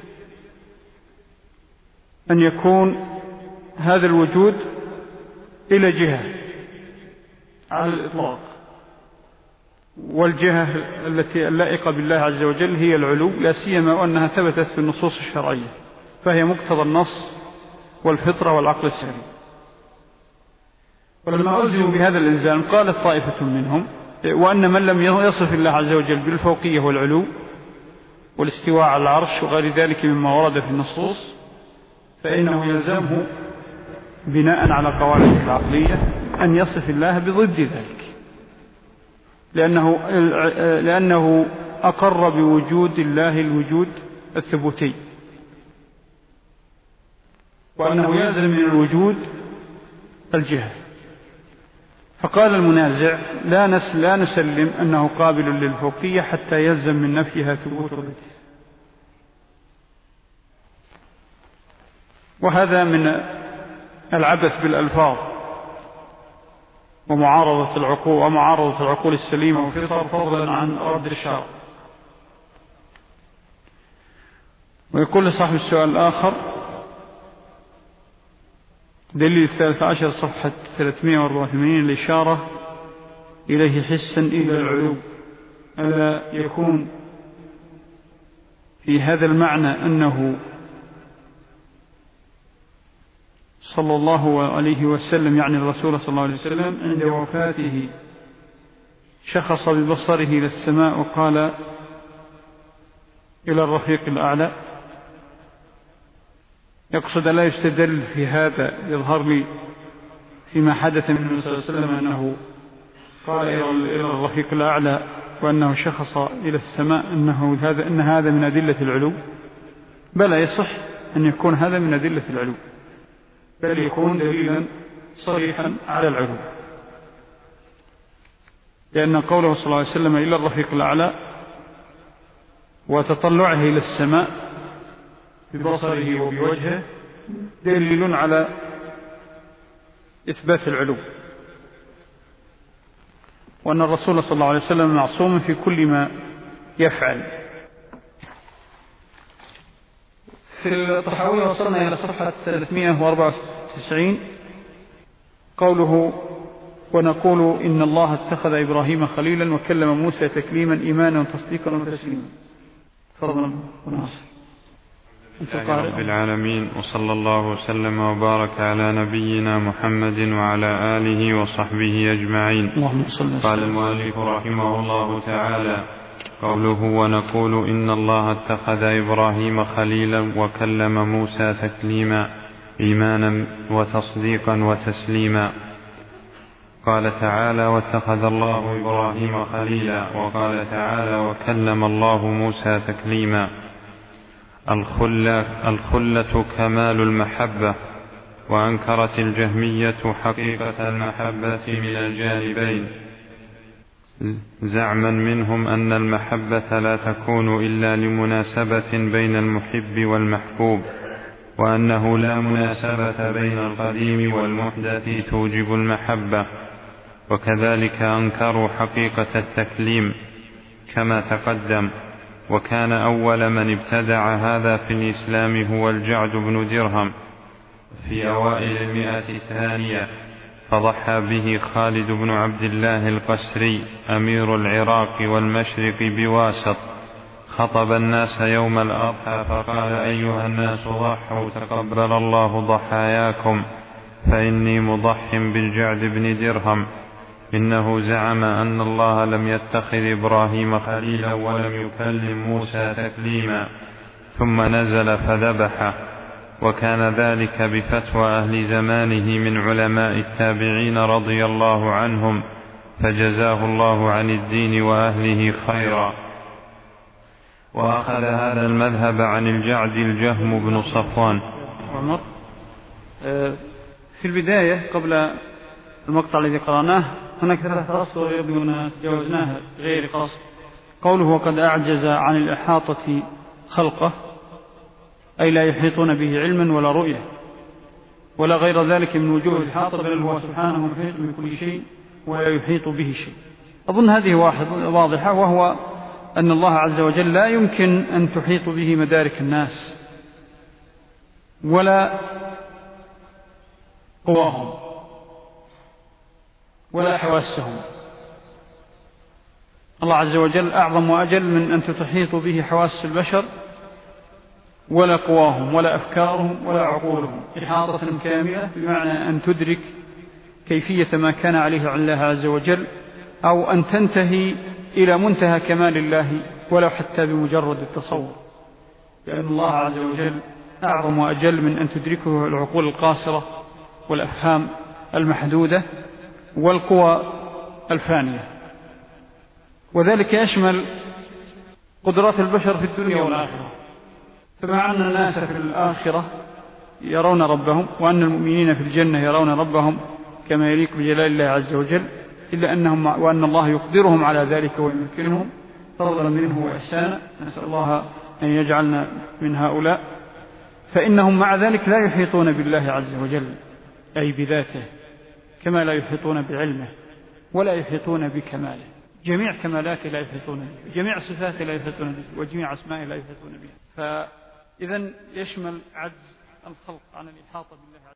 أن يكون هذا الوجود إلى جهة على الإطلاق، والجهة التي اللائقة بالله عز وجل هي العلو، لا سيما وأنها ثبتت في النصوص الشرعية، فهي مقتضى النص والفطرة والعقل السليم. ولما ألزموا بهذا الإلزام قالت طائفة منهم وأن من لم يصف الله عز وجل بالفوقية والعلو والاستواء على العرش وغير ذلك مما ورد في النصوص فإنه يلزمه بناء على قواعد العقلية أن يصف الله بضد ذلك، لأنه, لأنه أقر بوجود الله الوجود الثبوتي، وأنه يلزم من الوجود الجهة. فقال المنازع لا, نس لا نسلم أنه قابل للفوقية حتى يلزم من نفيها ثبوت الوجود. وهذا من العبث بالألفاظ ومعارضة العقول ومعارضة العقول السليمة والفطر، فضلا عن رد الشرع. ويقول لصاحب السؤال الآخر: دليل الثالث عشر صفحة ثلاثمائة وأربعة وثمانين الإشارة إليه حسا إلى العلو، ألا يكون في هذا المعنى أنه صلى الله عليه وسلم يعني الرسول صلى الله عليه وسلم عند وفاته شخص ببصره إلى السماء وقال إلى الرفيق الأعلى؟ يقصد لا يستدل في هذا، يظهر لي فيما حدث من النبي صلى الله عليه وسلم أنه قال إلى الرفيق الأعلى وأنه شخص إلى السماء أنه هذا أن هذا من أدلة العلو؟ بل يصح أن يكون هذا من أدلة العلو، بل يكون دليلا صريحا على العلو، لأن قوله صلى الله عليه وسلم إلى الرفيق الأعلى وتطلعه إلى السماء ببصره وبوجهه دليل على إثبات العلو، وأن الرسول صلى الله عليه وسلم معصوم في كل ما يفعل. في الطحاوي وصلنا إلى صفحة ثلاثمائة وأربعة وتسعين قوله: ونقول إن الله اتخذ إبراهيم خليلا وكلم موسى تكليما إيمانا وتصديقا وتسليما. فرضا وناصر. رب العالمين، وصلى الله وسلم وبارك على نبينا محمد وعلى آله وصحبه أجمعين. قال المؤلف رحمه الله تعالى: قوله ونقول إن الله اتخذ إبراهيم خليلا وكلم موسى تكليما إيمانا وتصديقا وتسليما. قال تعالى: واتخذ الله إبراهيم خليلا، وقال تعالى: وكلم الله موسى تكليما. الخلة, الخلة كمال المحبة، وأنكرت الجهمية حقيقة المحبة من الجانبين، زعما منهم أن المحبة لا تكون إلا لمناسبة بين المحب والمحبوب، وأنه لا مناسبة بين القديم والمحدث توجب المحبة. وكذلك أنكروا حقيقة التكليم كما تقدم. وكان أول من ابتدع هذا في الإسلام هو الجعد بن درهم في أوائل المئة الثانية، فضحى به خالد بن عبد الله القسري أمير العراق والمشرق بواسط، خطب الناس يوم الأضحى فقال: أيها الناس ضحوا تقبل الله ضحاياكم، فإني مضح بالجعد بن درهم، إنه زعم أن الله لم يتخذ إبراهيم خليلا ولم يكلم موسى تكليما، ثم نزل فذبحه. وكان ذلك بفتوى أهل زمانه من علماء التابعين رضي الله عنهم، فجزاه الله عن الدين وأهله خيرا. وأخذ هذا المذهب عن الجعد الجهم بن صفوان. عمر في البداية قبل المقطع الذي قرأناه هناك ثلاثة أسطر يبدو أن تجاوزناها غير قصد. قوله: وقد أعجز عن الإحاطة خلقه، أي لا يحيطون به علما ولا رؤية ولا غير ذلك من وجوه الإحاطة، بل هو سبحانه محيط بكل شيء ولا يحيط به شيء. أظن هذه واضحة، وهو أن الله عز وجل لا يمكن أن تحيط به مدارك الناس ولا قواهم ولا حواسهم. الله عز وجل أعظم وأجل من أن تحيط به حواس البشر ولا قواهم ولا أفكارهم ولا عقولهم إحاطة كاملة، بمعنى أن تدرك كيفية ما كان عليه الله عز وجل، أو أن تنتهي إلى منتهى كمال الله ولو حتى بمجرد التصور، لأن الله عز وجل أعظم وأجل من أن تدركه العقول القاصرة والأفهام المحدودة والقوى الفانية. وذلك يشمل قدرات البشر في الدنيا والآخرة، فمع أن الناس في الآخرة يرون ربهم وأن المؤمنين في الجنة يرون ربهم كما يليق بجلال الله عز وجل، إلا أنهم وأن الله يقدرهم على ذلك ويمكنهم فضلا منه وإحسانا، نسأل الله أن يجعلنا من هؤلاء. فإنهم مع ذلك لا يحيطون بالله عز وجل أي بذاته، كما لا يحيطون بعلمه ولا يحيطون بكماله. جميع كمالاته لا يحيطون به، جميع صفاته لا يحيطون به، وجميع أسمائه لا يحيطون به. فإذن يشمل عجز الخلق عن الإحاطة بالله.